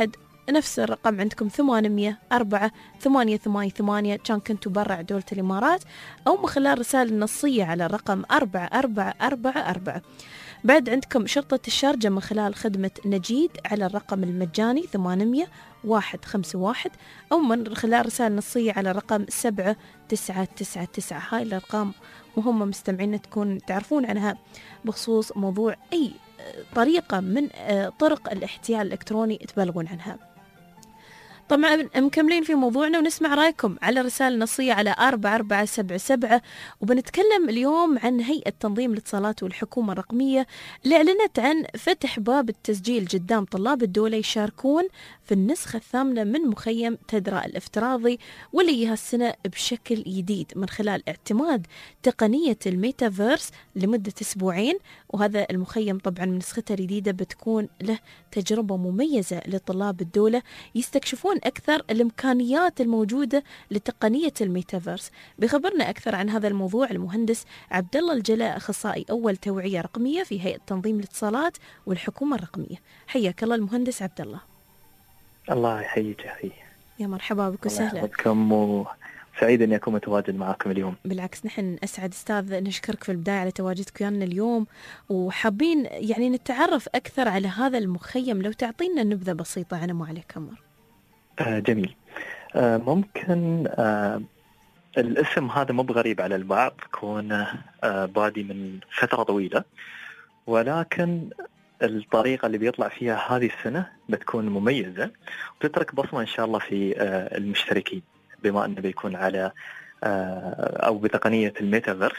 نفس الرقم عندكم ثمانمية أربعة ثمانية ثمانية ثمانية كان كنتوا برا دولة الإمارات، أو من خلال رسالة نصية على الرقم أربعة أربعة أربعة أربعة. بعد عندكم شرطة الشارجة من خلال خدمة نجيد على الرقم المجاني ثمانمية واحد خمسة واحد، أو من خلال رسالة نصية على الرقم سبعة تسعة تسعة تسعة. هاي الأرقام مهمة مستمعين تكون تعرفون عنها بخصوص موضوع أي طريقة من طرق الاحتيال الإلكتروني تبلغون عنها. طبعا مكملين في موضوعنا ونسمع رأيكم على رسالة نصية على أربعة أربعة سبعة سبعة. وبنتكلم اليوم عن هيئة تنظيم الاتصالات والحكومة الرقمية اللي أعلنت عن فتح باب التسجيل قدام طلاب الدولة يشاركون في النسخة الثامنة من مخيم تدرا الافتراضي، واللي هالسنة بشكل جديد من خلال اعتماد تقنية الميتافيرس لمدة أسبوعين. وهذا المخيم طبعا من نسخته الجديدة بتكون له تجربة مميزة لطلاب الدولة يستكشفون أكثر الإمكانيات الموجودة لتقنية الميتافيرس. بخبرنا أكثر عن هذا الموضوع المهندس عبد الله الجلاء، أخصائي أول توعية رقمية في هيئة تنظيم الاتصالات والحكومة الرقمية. حياك الله المهندس عبد الله. الله يحييك يا أخي. يا مرحبا بك وسهلا. بكم وسعيد أني أكون متواجد معكم اليوم. بالعكس نحن أسعد أستاذ، نشكرك في البداية على تواجدك ويانا اليوم، وحابين يعني نتعرف أكثر على هذا المخيم. لو تعطينا نبذة بسيطة عنه ما عليك أمر. آه جميل. آه ممكن آه الاسم هذا مو بغريب على البعض كونه آه بادي من فترة طويلة، ولكن الطريقة اللي بيطلع فيها هذه السنة بتكون مميزة وتترك بصمة إن شاء الله في آه المشتركين، بما أنه بيكون على آه أو بتقنية الميتافيرس،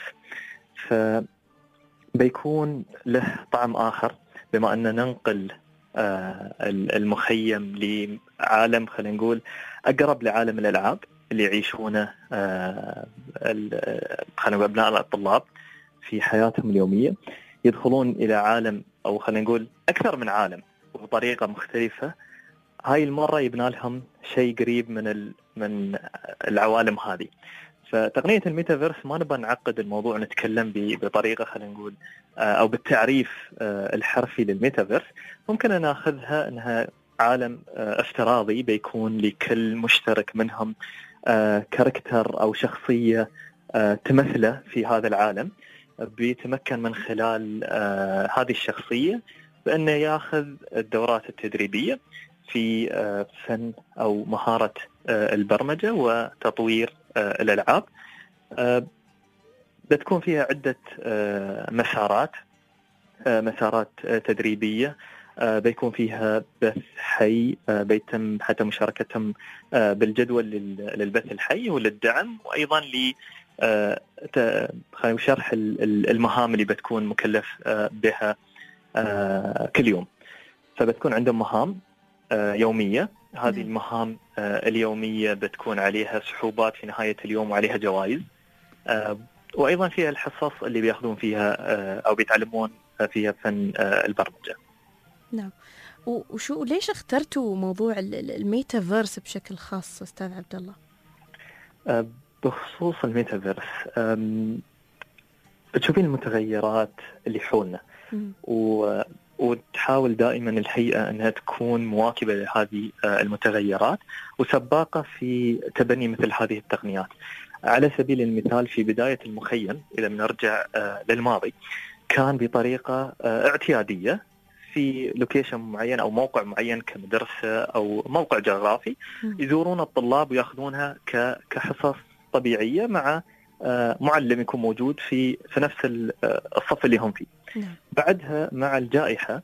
فبيكون له طعم آخر بما أنه ننقل آه المخيم لعالم خلينا نقول أقرب لعالم الألعاب اللي يعيشونه آه خلينا نقول أبناء الطلاب في حياتهم اليومية، يدخلون إلى عالم أو خلينا نقول أكثر من عالم وبطريقة مختلفة. هاي المرة يبنى لهم شيء قريب من ال... من العوالم هذه. فتقنية الميتافيرس ما نبغى نعقد الموضوع، نتكلم ب... بطريقة خلينا نقول أو بالتعريف الحرفي للميتافيرس. ممكن أن ناخذها أنها عالم افتراضي بيكون لكل مشترك منهم كاركتر أو شخصية تمثله في هذا العالم، بيتمكن من خلال آه هذه الشخصية بأنه ياخذ الدورات التدريبية في آه فن أو مهارة آه البرمجة وتطوير آه الألعاب. آه بتكون فيها عدة آه مسارات آه مسارات آه تدريبية. آه بيكون فيها بث حي، آه بيتم حتى مشاركتهم آه بالجدول للبث الحي وللدعم، وأيضا ل آه خلينا شرح المهام اللي بتكون مكلف آه بها آه كل يوم. فبتكون عندهم مهام آه يومية. هذه المهام آه اليومية بتكون عليها سحوبات في نهاية اليوم وعليها جوائز، آه وأيضا فيها الحصص اللي بياخذون فيها آه أو بيتعلمون فيها فن آه البرمجة. نعم. وشو ليش اخترتوا موضوع الميتافيرس بشكل خاص أستاذ عبد الله؟ آه بخصوص الميتافيرس، تشوفين المتغيرات اللي حولنا و... وتحاول دائما الهيئة أنها تكون مواكبة لهذه المتغيرات وسباقة في تبني مثل هذه التقنيات. على سبيل المثال في بداية المخيم إذا بنرجع للماضي كان بطريقة اعتيادية في لوكيشن معين أو موقع معين كمدرسة أو موقع جغرافي، يزورون الطلاب ويأخذونها ك... كحصص طبيعية مع معلم يكون موجود في في نفس الصف اللي هم فيه. نعم. بعدها مع الجائحة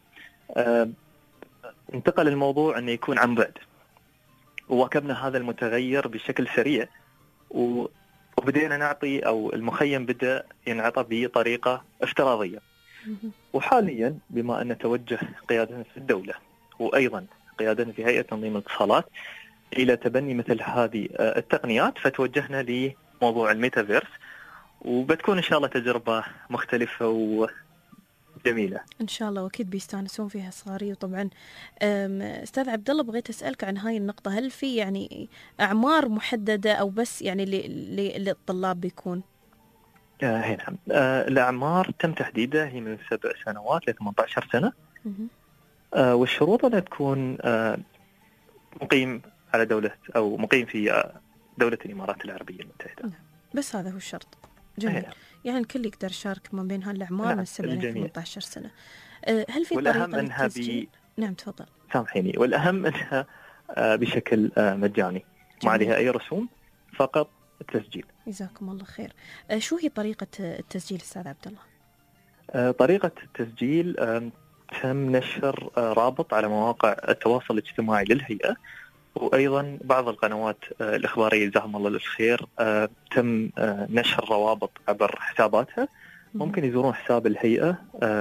انتقل الموضوع أنه يكون عن بعد، وواكبنا هذا المتغير بشكل سريع وبدينا نعطي أو المخيم بدأ ينعطى بطريقة افتراضية. وحاليا بما أن توجه قيادتنا في الدولة وأيضا قيادتنا في هيئة تنظيم الاتصالات إلى تبني مثل هذه التقنيات، فتوجهنا لموضوع الميتافيرس، وبتكون إن شاء الله تجربة مختلفة وجميلة إن شاء الله، وأكيد بيستانسون فيها صغاري. وطبعا أستاذ عبد الله بغيت أسألك عن هاي النقطة، هل في يعني أعمار محددة أو بس يعني للطلاب بيكون؟ آه نعم. آه الأعمار تم تحديدها هي من سبع سنوات ل ثمانية عشر سنة. آه والشروط أنها تكون آه مقيم على دولة أو مقيم في دولة الإمارات العربية المتحدة. نعم. بس هذا هو الشرط. جميل. أيه. يعني الكل يقدر يشارك ما بين هالأعمار نعم. من سبعة إلى ثمانية عشر سنة. هل في والأهم طريقة أنها للتسجيل؟ ب... نعم تفضل. سامحيني. والأهم أنها بشكل مجاني، ما عليها أي رسوم، فقط التسجيل. جزاكم الله خير. شو هي طريقة التسجيل أستاذ عبد الله؟ طريقة التسجيل تم نشر رابط على مواقع التواصل الاجتماعي للهيئة، وأيضا بعض القنوات الإخبارية جزاهم الله الخير تم نشر روابط عبر حساباتها. ممكن يزورون حساب الهيئة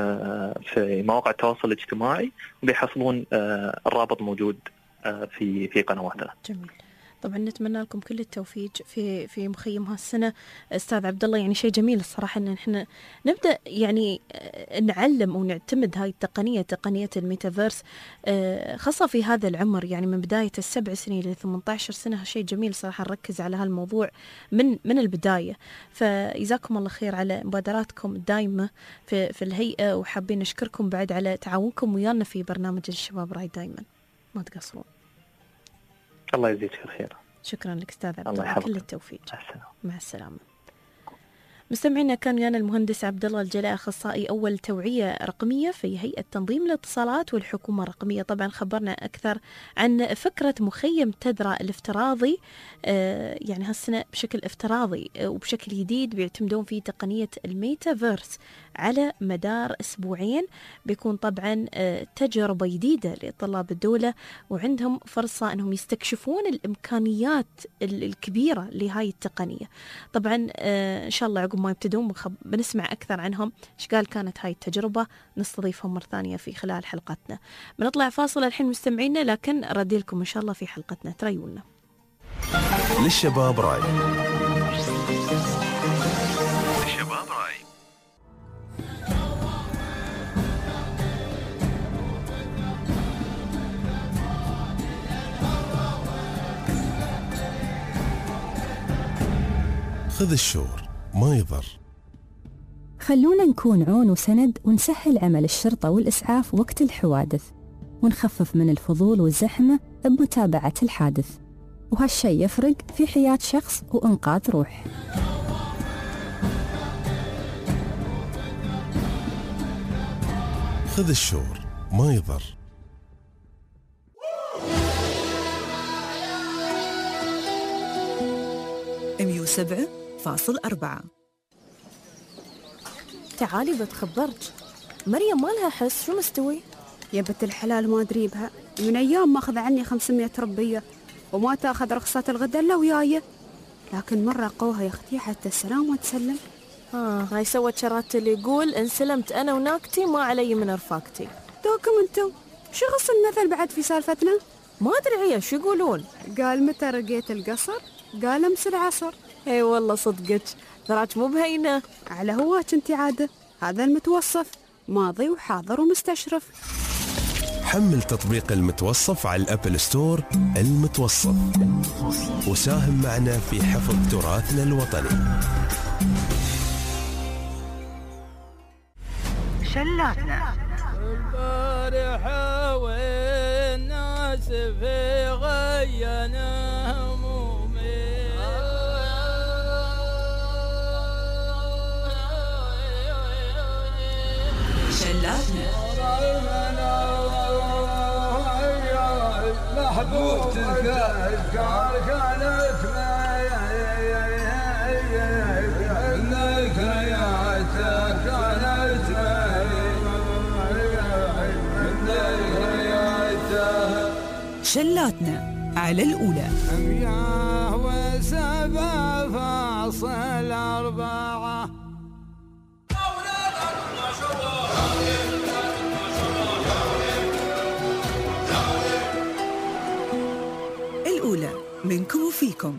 في مواقع التواصل الاجتماعي وبيحصلون الرابط موجود في في قنواتنا. جميل. طبعا نتمنى لكم كل التوفيق في في مخيم هالسنة أستاذ عبد الله. يعني شيء جميل الصراحة إن إحنا نبدأ يعني نعلم أو نعتمد هاي التقنية، تقنية الميتافيرس، خاصة في هذا العمر، يعني من بداية السبع سنين إلى ثمانية عشر سنة. شيء جميل صراحة نركز على هالموضوع من من البداية. فجزاكم الله خير على مبادراتكم الدائمة في في الهيئة، وحابين نشكركم بعد على تعاونكم ويانا في برنامج الشباب راي دائما. ما تقصرون. الله يجزيك الخير. شكرا لك أستاذ عبد الله، كل التوفيق. مع السلامة. مستمعينا، كان ويانا المهندس عبد الله الجلاء، أخصائي أول توعية رقمية في هيئة تنظيم الاتصالات والحكومة الرقمية. طبعا خبرنا أكثر عن فكرة مخيم تذرا الافتراضي، آه يعني هالسنة بشكل افتراضي آه وبشكل جديد بيعتمدون فيه تقنية الميتافيرس على مدار أسبوعين. بيكون طبعا آه تجربة جديدة لطلاب الدولة، وعندهم فرصة أنهم يستكشفون الإمكانيات الكبيرة لهاي التقنية. طبعا آه إن شاء الله عقب ما يبتدون بخب... بنسمع أكثر عنهم إيش قال كانت هاي التجربة، نستضيفهم مرة ثانية في خلال حلقتنا. بنطلع فاصل الحين مستمعينا، لكن ردي لكم إن شاء الله في حلقتنا. تريونا للشباب راي. للشباب راي. خذ الشور ما يضر. خلونا نكون عون وسند ونسهل عمل الشرطة والإسعاف وقت الحوادث، ونخفف من الفضول والزحمة بمتابعة الحادث، وهالشي يفرق في حياة شخص وإنقاذ روح. خذ الشور ما يضر. مية وسبعة فاصل أربعة. تعالي بتخبرك، مريم ما لها حس. شو مستوي؟ يا بنت الحلال ما أدري بها، من أيام ما أخذ عني خمسمية ربية وما تأخذ رخصة الغدا إلا وياي، لكن مرة قوها يا أختي حتى السلام وتسلم. آه هاي سوت شرات اللي يقول إن سلمت أنا وناكتي ما علي من رفاقتي. دوكم أنتو شو غص المثل بعد في سالفتنا؟ ما أدري عيا شو يقولون. قال متى رقيت القصر؟ قال أمس العصر. اي والله صدقك، تراك مو بهينة. على هواك انت عادة، هذا المتوصف ماضي وحاضر ومستشرف. حمل تطبيق المتوصف على الأبل ستور. المتوصف، وساهم معنا في حفظ تراثنا الوطني. شلاتنا البارحة والناس في غينا محبوبتك قال كانت ذكرياتك كانت شلاتنا على الأولى. مياه وسبع فاصل أربعة. الأولى منكم وفيكم.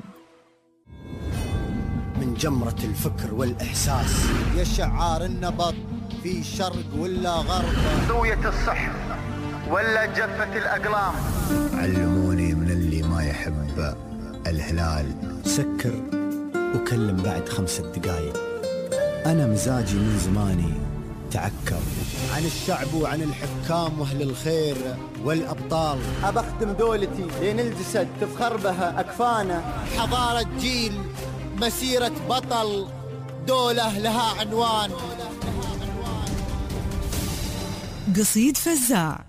من جمرة الفكر والإحساس يا شعار النبض في شرق ولا غرب، زوية الصح ولا جفة الأقلام. علموني من اللي ما يحب الهلال سكر وكلم بعد خمسة دقايق. أنا مزاجي من زماني تعكر. عن الشعب وعن الحكام واهل الخير والابطال أبختم دولتي لين الجسد تفخر بها أكفانا. حضارة جيل، مسيرة بطل، دولة لها عنوان. قصيد فزاع.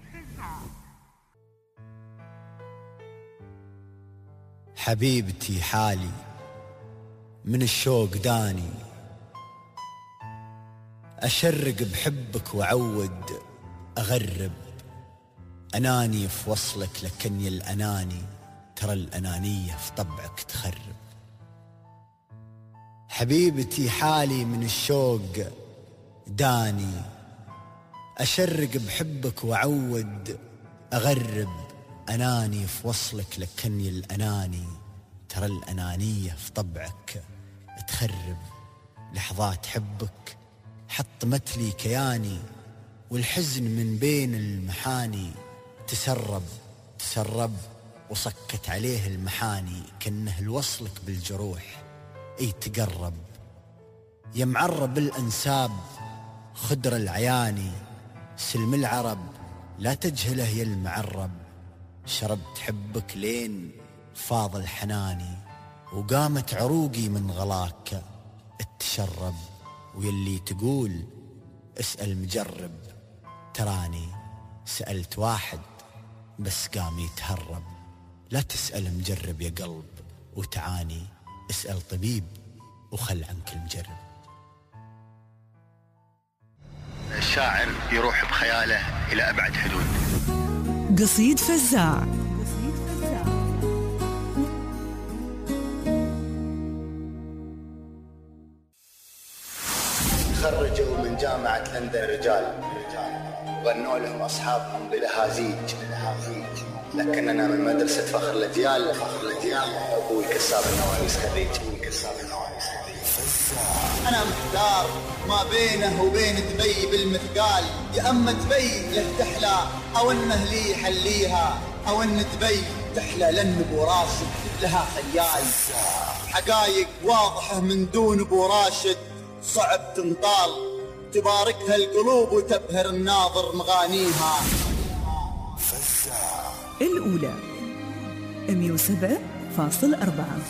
حبيبتي حالي من الشوق داني، أشرق بحبك وعود أغرب، أناني في وصلك لكني الأناني، ترى الأنانية في طبعك تخرب. حبيبتي حالي من الشوق داني، أشرق بحبك وعود أغرب، أناني في وصلك لكني الأناني، ترى الأنانية في طبعك تخرب. لحظات حبك حطمت لي كياني، والحزن من بين المحاني تسرب تسرب، وصكت عليه المحاني، كأنه الوصلك بالجروح اي تقرب. يا معرب الأنساب خدر العياني، سلم العرب لا تجهله يا المعرب، شربت حبك لين فاض حناني، وقامت عروقي من غلاك اتشرب. ويلي تقول اسأل مجرب، تراني سألت واحد بس قام يتهرب. لا تسأل مجرب يا قلب وتعاني، اسأل طبيب وخل عنك المجرب. الشاعر يروح بخياله إلى أبعد حدود. قصيد فزاع. خرجوا من جامعة لندن رجال، وغنوا لهم أصحابهم بلهازيج، لكننا من مدرسة فخر الأجيال. أبوي كساب النوانيس خريج. أنا محتار ما بينه وبين دبي بالمثقال، يا أما دبي له تحلى أو إنه لي يحليها، أو إن دبي تحلى لأن أبو راشد لها خيال. حقايق واضحة من دون أبو راشد صعب تنطال، تباركها القلوب وتبهر الناظر مغانيها. الأولى مئة وسبعة فاصل أربعة.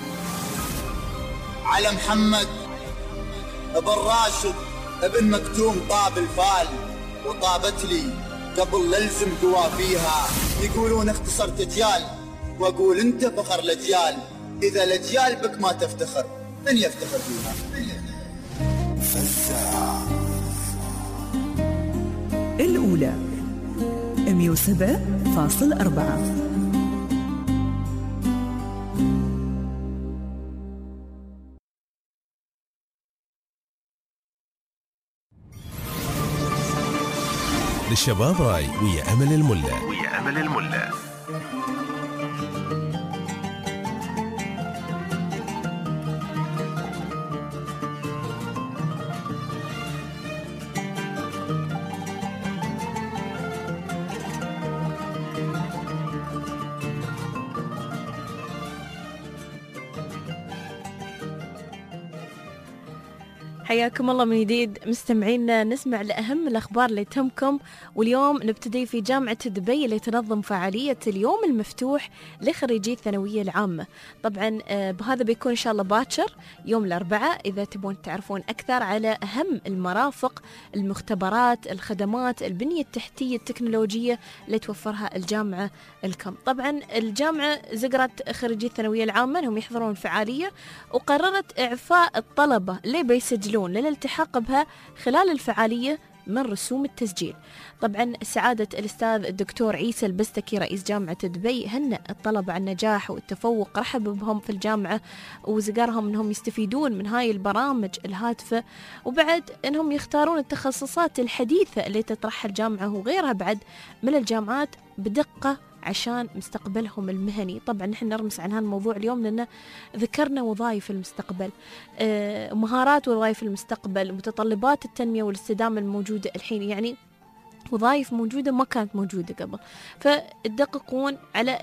على محمد ابن راشد ابن مكتوم طاب الفال، وطابت لي قبل للزم قوافيها. يقولون اختصرت اجيال، واقول انت فخر الاجيال، اذا الاجيال بك ما تفتخر من يفتخر فيها. الأولى مئة وسبعة فاصل أربعة. للشباب راي ويا أمل الملا. ويا أمل الملا. حياكم الله من جديد مستمعينا، نسمع لأهم الأخبار اللي تهمكم. واليوم نبتدي في جامعة دبي اللي تنظم فعالية اليوم المفتوح لخريجي الثانوية العامة. طبعا بهذا بيكون إن شاء الله باكر يوم الأربعاء. إذا تبون تعرفون أكثر على أهم المرافق، المختبرات، الخدمات، البنية التحتية التكنولوجية اللي توفرها الجامعة لكم. طبعا الجامعة زقرت خريجي الثانوية العامة أنهم يحضرون فعالية، وقررت إعفاء الطلبة اللي بيسجلون للالتحاق بها خلال الفعالية من رسوم التسجيل. طبعا سعادة الأستاذ الدكتور عيسى البستكي رئيس جامعة دبي هنأ الطلبة على النجاح والتفوق، رحب بهم في الجامعة وزقرهم أنهم يستفيدون من هاي البرامج الهادفة، وبعد أنهم يختارون التخصصات الحديثة اللي تطرحها الجامعة وغيرها بعد من الجامعات بدقة عشان مستقبلهم المهني. طبعا نحن نرمس عن هذا الموضوع اليوم لأنه ذكرنا وظائف المستقبل، آه، مهارات وظائف المستقبل، متطلبات التنمية والاستدامة الموجودة الحين. يعني وظائف موجودة ما كانت موجودة قبل. فتدققون على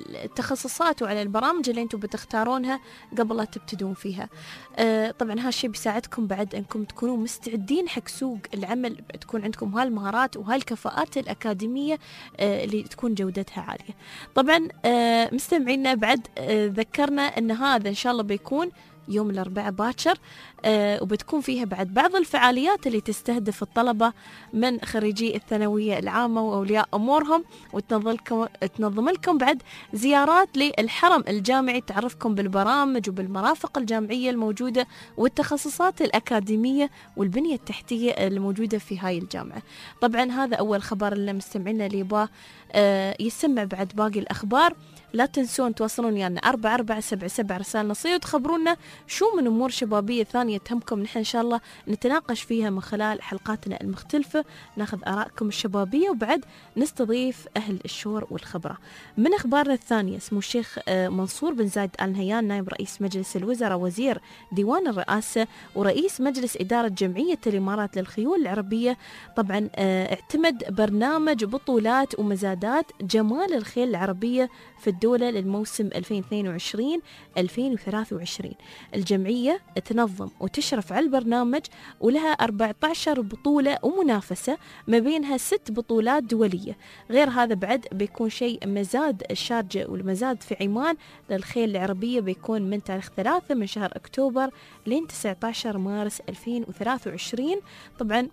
التخصصات وعلى البرامج اللي انتم بتختارونها قبل لا تبتدون فيها. آه طبعا هالشي بيساعدكم بعد انكم تكونوا مستعدين حق سوق العمل، تكون عندكم هالمهارات وهالكفاءات الأكاديمية آه اللي تكون جودتها عالية. طبعا آه مستمعينا بعد آه ذكرنا ان هذا ان شاء الله بيكون يوم الأربعاء باكر، آه وبتكون فيها بعد بعض الفعاليات اللي تستهدف الطلبة من خريجي الثانوية العامة وأولياء أمورهم، وتنظم لكم تنظم لكم بعد زيارات للحرم الجامعي تعرفكم بالبرامج وبالمرافق الجامعية الموجودة والتخصصات الأكاديمية والبنية التحتية الموجودة في هاي الجامعة. طبعا هذا أول خبر اللي مستمعينا اللي يبغاه آه يسمع بعد باقي الأخبار. لا تنسون تواصلون يعني أربعة أربعة سبعة سبعة رسالة نصية وتخبرونا شو من أمور شبابية ثانية تهمكم، نحن إن شاء الله نتناقش فيها من خلال حلقاتنا المختلفة، ناخذ آرائكم الشبابية وبعد نستضيف أهل الشور والخبرة. من أخبارنا الثانية، سمو الشيخ منصور بن زايد آل نهيان نائب رئيس مجلس الوزراء وزير ديوان الرئاسة ورئيس مجلس إدارة جمعية الإمارات للخيول العربية طبعا اعتمد برنامج بطولات ومزادات جمال الخيل العربية في الدولة للموسم ألفين واثنين وعشرين ألفين وثلاثة وعشرين. الجمعية تنظم وتشرف على البرنامج ولها أربعة عشر بطولة ومنافسة ما بينها ست بطولات دولية. غير هذا بعد بيكون شيء مزاد الشارجة والمزاد في عمان للخيل العربية بيكون من تاريخ ثلاثة من شهر أكتوبر لين تسعة عشر مارس ألفين وثلاثة وعشرين. طبعا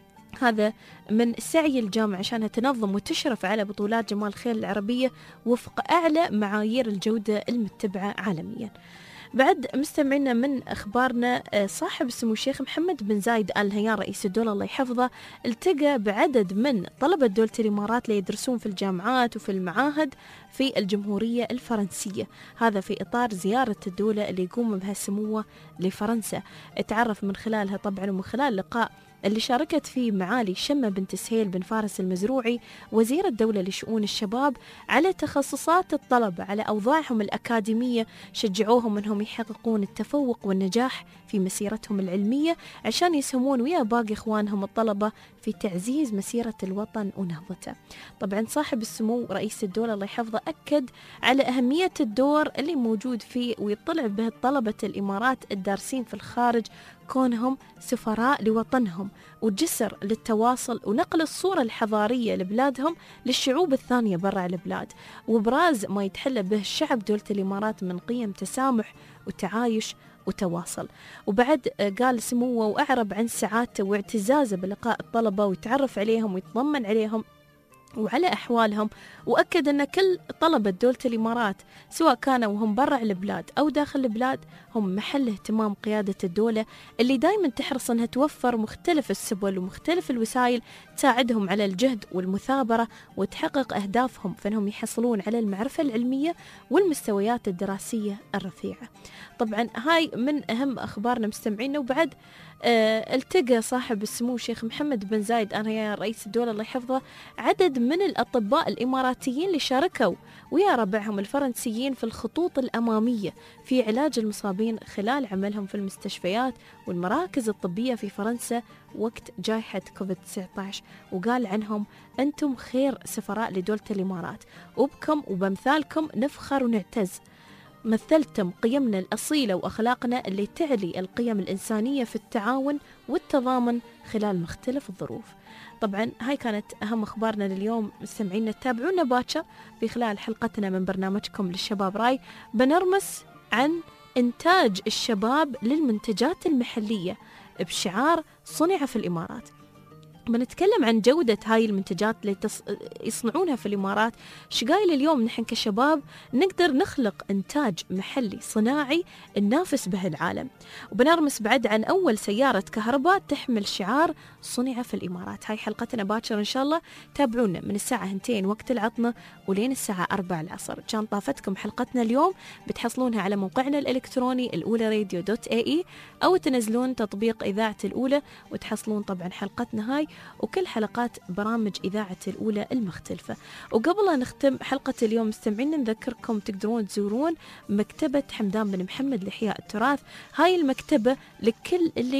هذا من سعي الجامعة عشانها تنظم وتشرف على بطولات جمال الخيل العربية وفق أعلى معايير الجودة المتبعة عالميا. بعد مستمعينا من أخبارنا، صاحب السمو الشيخ محمد بن زايد آل نهيان رئيس الدولة الله يحفظه التقى بعدد من طلبة دولة الإمارات ليدرسون في الجامعات وفي المعاهد في الجمهورية الفرنسية، هذا في إطار زيارة الدولة اللي يقوم بها سموه لفرنسا. اتعرف من خلالها طبعا ومن خلال لقاء اللي شاركت فيه معالي شمة بنت سهيل بن فارس المزروعي وزير الدولة لشؤون الشباب على تخصصات الطلبة، على أوضاعهم الأكاديمية، شجعوهم أنهم يحققون التفوق والنجاح في مسيرتهم العلمية عشان يسهمون ويا باقي إخوانهم الطلبة في تعزيز مسيرة الوطن ونهضته. طبعا صاحب السمو رئيس الدولة الله يحفظه أكد على أهمية الدور اللي موجود فيه ويطلع به طلبة الإمارات الدارسين في الخارج كونهم سفراء لوطنهم وجسر للتواصل ونقل الصورة الحضارية لبلادهم للشعوب الثانية برا البلاد، وبراز ما يتحلى به الشعب دولة الإمارات من قيم تسامح وتعايش وتواصل. وبعد قال سموه وأعرب عن سعادته واعتزازه بلقاء الطلبة ويتعرف عليهم ويتضمن عليهم وعلى أحوالهم، وأكد أن كل طلبة دولة الإمارات سواء كانوا وهم برا البلاد أو داخل البلاد هم محل اهتمام قيادة الدولة اللي دايما تحرص أنها توفر مختلف السبل ومختلف الوسائل تساعدهم على الجهد والمثابرة وتحقق أهدافهم، فإنهم يحصلون على المعرفة العلمية والمستويات الدراسية الرفيعة. طبعا هاي من أهم أخبارنا مستمعينا. وبعد آه التقى صاحب السمو الشيخ محمد بن زايد آل نهيان رئيس الدولة الله يحفظه عدد من الأطباء الإماراتيين اللي شاركوا ويا ربعهم الفرنسيين في الخطوط الأمامية في علاج المصابين خلال عملهم في المستشفيات والمراكز الطبية في فرنسا وقت جائحة كوفيد تسعة عشر، وقال عنهم أنتم خير سفراء لدولة الإمارات، وبكم وبمثالكم نفخر ونعتز، مثلتم قيمنا الأصيلة وأخلاقنا اللي تعلي القيم الإنسانية في التعاون والتضامن خلال مختلف الظروف. طبعا هاي كانت أهم أخبارنا لليوم مستمعينا. تابعونا باكر في خلال حلقتنا من برنامجكم للشباب راي، بنرمس عن إنتاج الشباب للمنتجات المحلية بشعار صنع في الإمارات. بنتكلم عن جودة هاي المنتجات اللي تص... يصنعونها في الإمارات. شقايل اليوم نحن كشباب نقدر نخلق إنتاج محلي صناعي ننافس به العالم. وبنرمس بعد عن أول سيارة كهرباء تحمل شعار صنع في الإمارات. هاي حلقتنا باكر إن شاء الله. تابعونا من الساعة هنتين وقت العطنة ولين الساعة أربعة العصر. كان طافتكم حلقتنا اليوم بتحصلونها على موقعنا الإلكتروني الأولى راديو دوت اي اي أو تنزلون تطبيق إذاعة الأولى وتحصلون طبعا حلقتنا هاي وكل حلقات برامج إذاعة الأولى المختلفة. وقبل لا نختم حلقة اليوم مستمعين نذكركم تقدرون تزورون مكتبة حمدان بن محمد لإحياء التراث. هاي المكتبة لكل اللي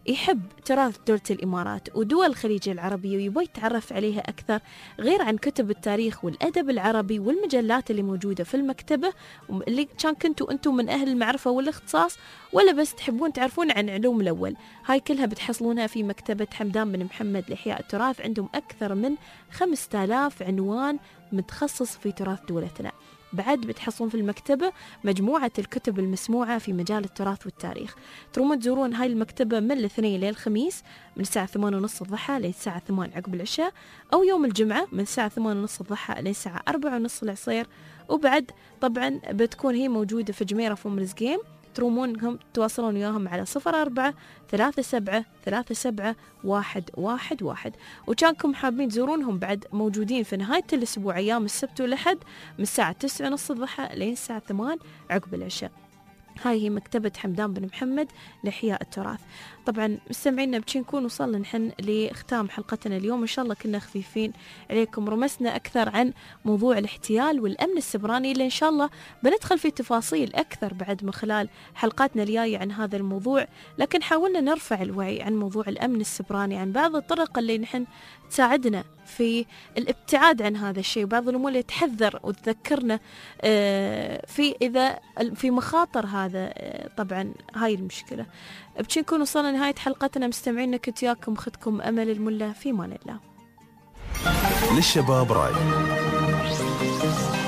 يحب تراث دولة الإمارات ودول الخليج العربي ويبغى يتعرف عليها أكثر، غير عن كتب التاريخ والأدب العربي والمجلات اللي موجودة في المكتبة، اللي كان كنتوا أنتم من أهل المعرفة والاختصاص ولا بس تحبون تعرفون عن علوم الأول، هاي كلها بتحصلونها في مكتبة حمدان بن محمد لإحياء التراث. عندهم أكثر من خمسة آلاف عنوان متخصص في تراث دولتنا. بعد بتحصلون في المكتبة مجموعة الكتب المسموعة في مجال التراث والتاريخ. ترومون تزورون هاي المكتبة من الاثنين للخميس من الساعة ثمانية ونص الضحى للساعة ثمانية عقب العشاء، أو يوم الجمعة من الساعة ثمانية ونص الضحى للساعة أربعة ونص العصير. وبعد طبعا بتكون هي موجودة في جميرة فومرز جيم، ترومونهم تواصلون وياهم على صفر أربعة ثلاثة سبعة ثلاثة سبعة واحد واحد واحد. وكانكم حابين تزورونهم بعد موجودين في نهاية الأسبوع أيام السبت والأحد من الساعة تسعة ونص الضحى لين الساعة ثمانية عقب العشاء. هاي هي مكتبة حمدان بن محمد لإحياء التراث. طبعا مستمعينا بشي نكون وصلنا نحن لختام حلقتنا اليوم، إن شاء الله كنا خفيفين عليكم، رمسنا أكثر عن موضوع الاحتيال والأمن السبراني اللي إن شاء الله بندخل في تفاصيل أكثر بعد من خلال حلقاتنا الجاية عن هذا الموضوع، لكن حاولنا نرفع الوعي عن موضوع الأمن السبراني، عن بعض الطرق اللي نحن تساعدنا في الابتعاد عن هذا الشيء، وبعض الأمور اللي تحذر وتذكرنا في إذا في مخاطر هذا. طبعا هاي المشكلة. بشي نكون وصلنا نهاية حلقتنا مستمعينا، كنت ياكم أختكم أمل الملا، في مان الله. للشباب راي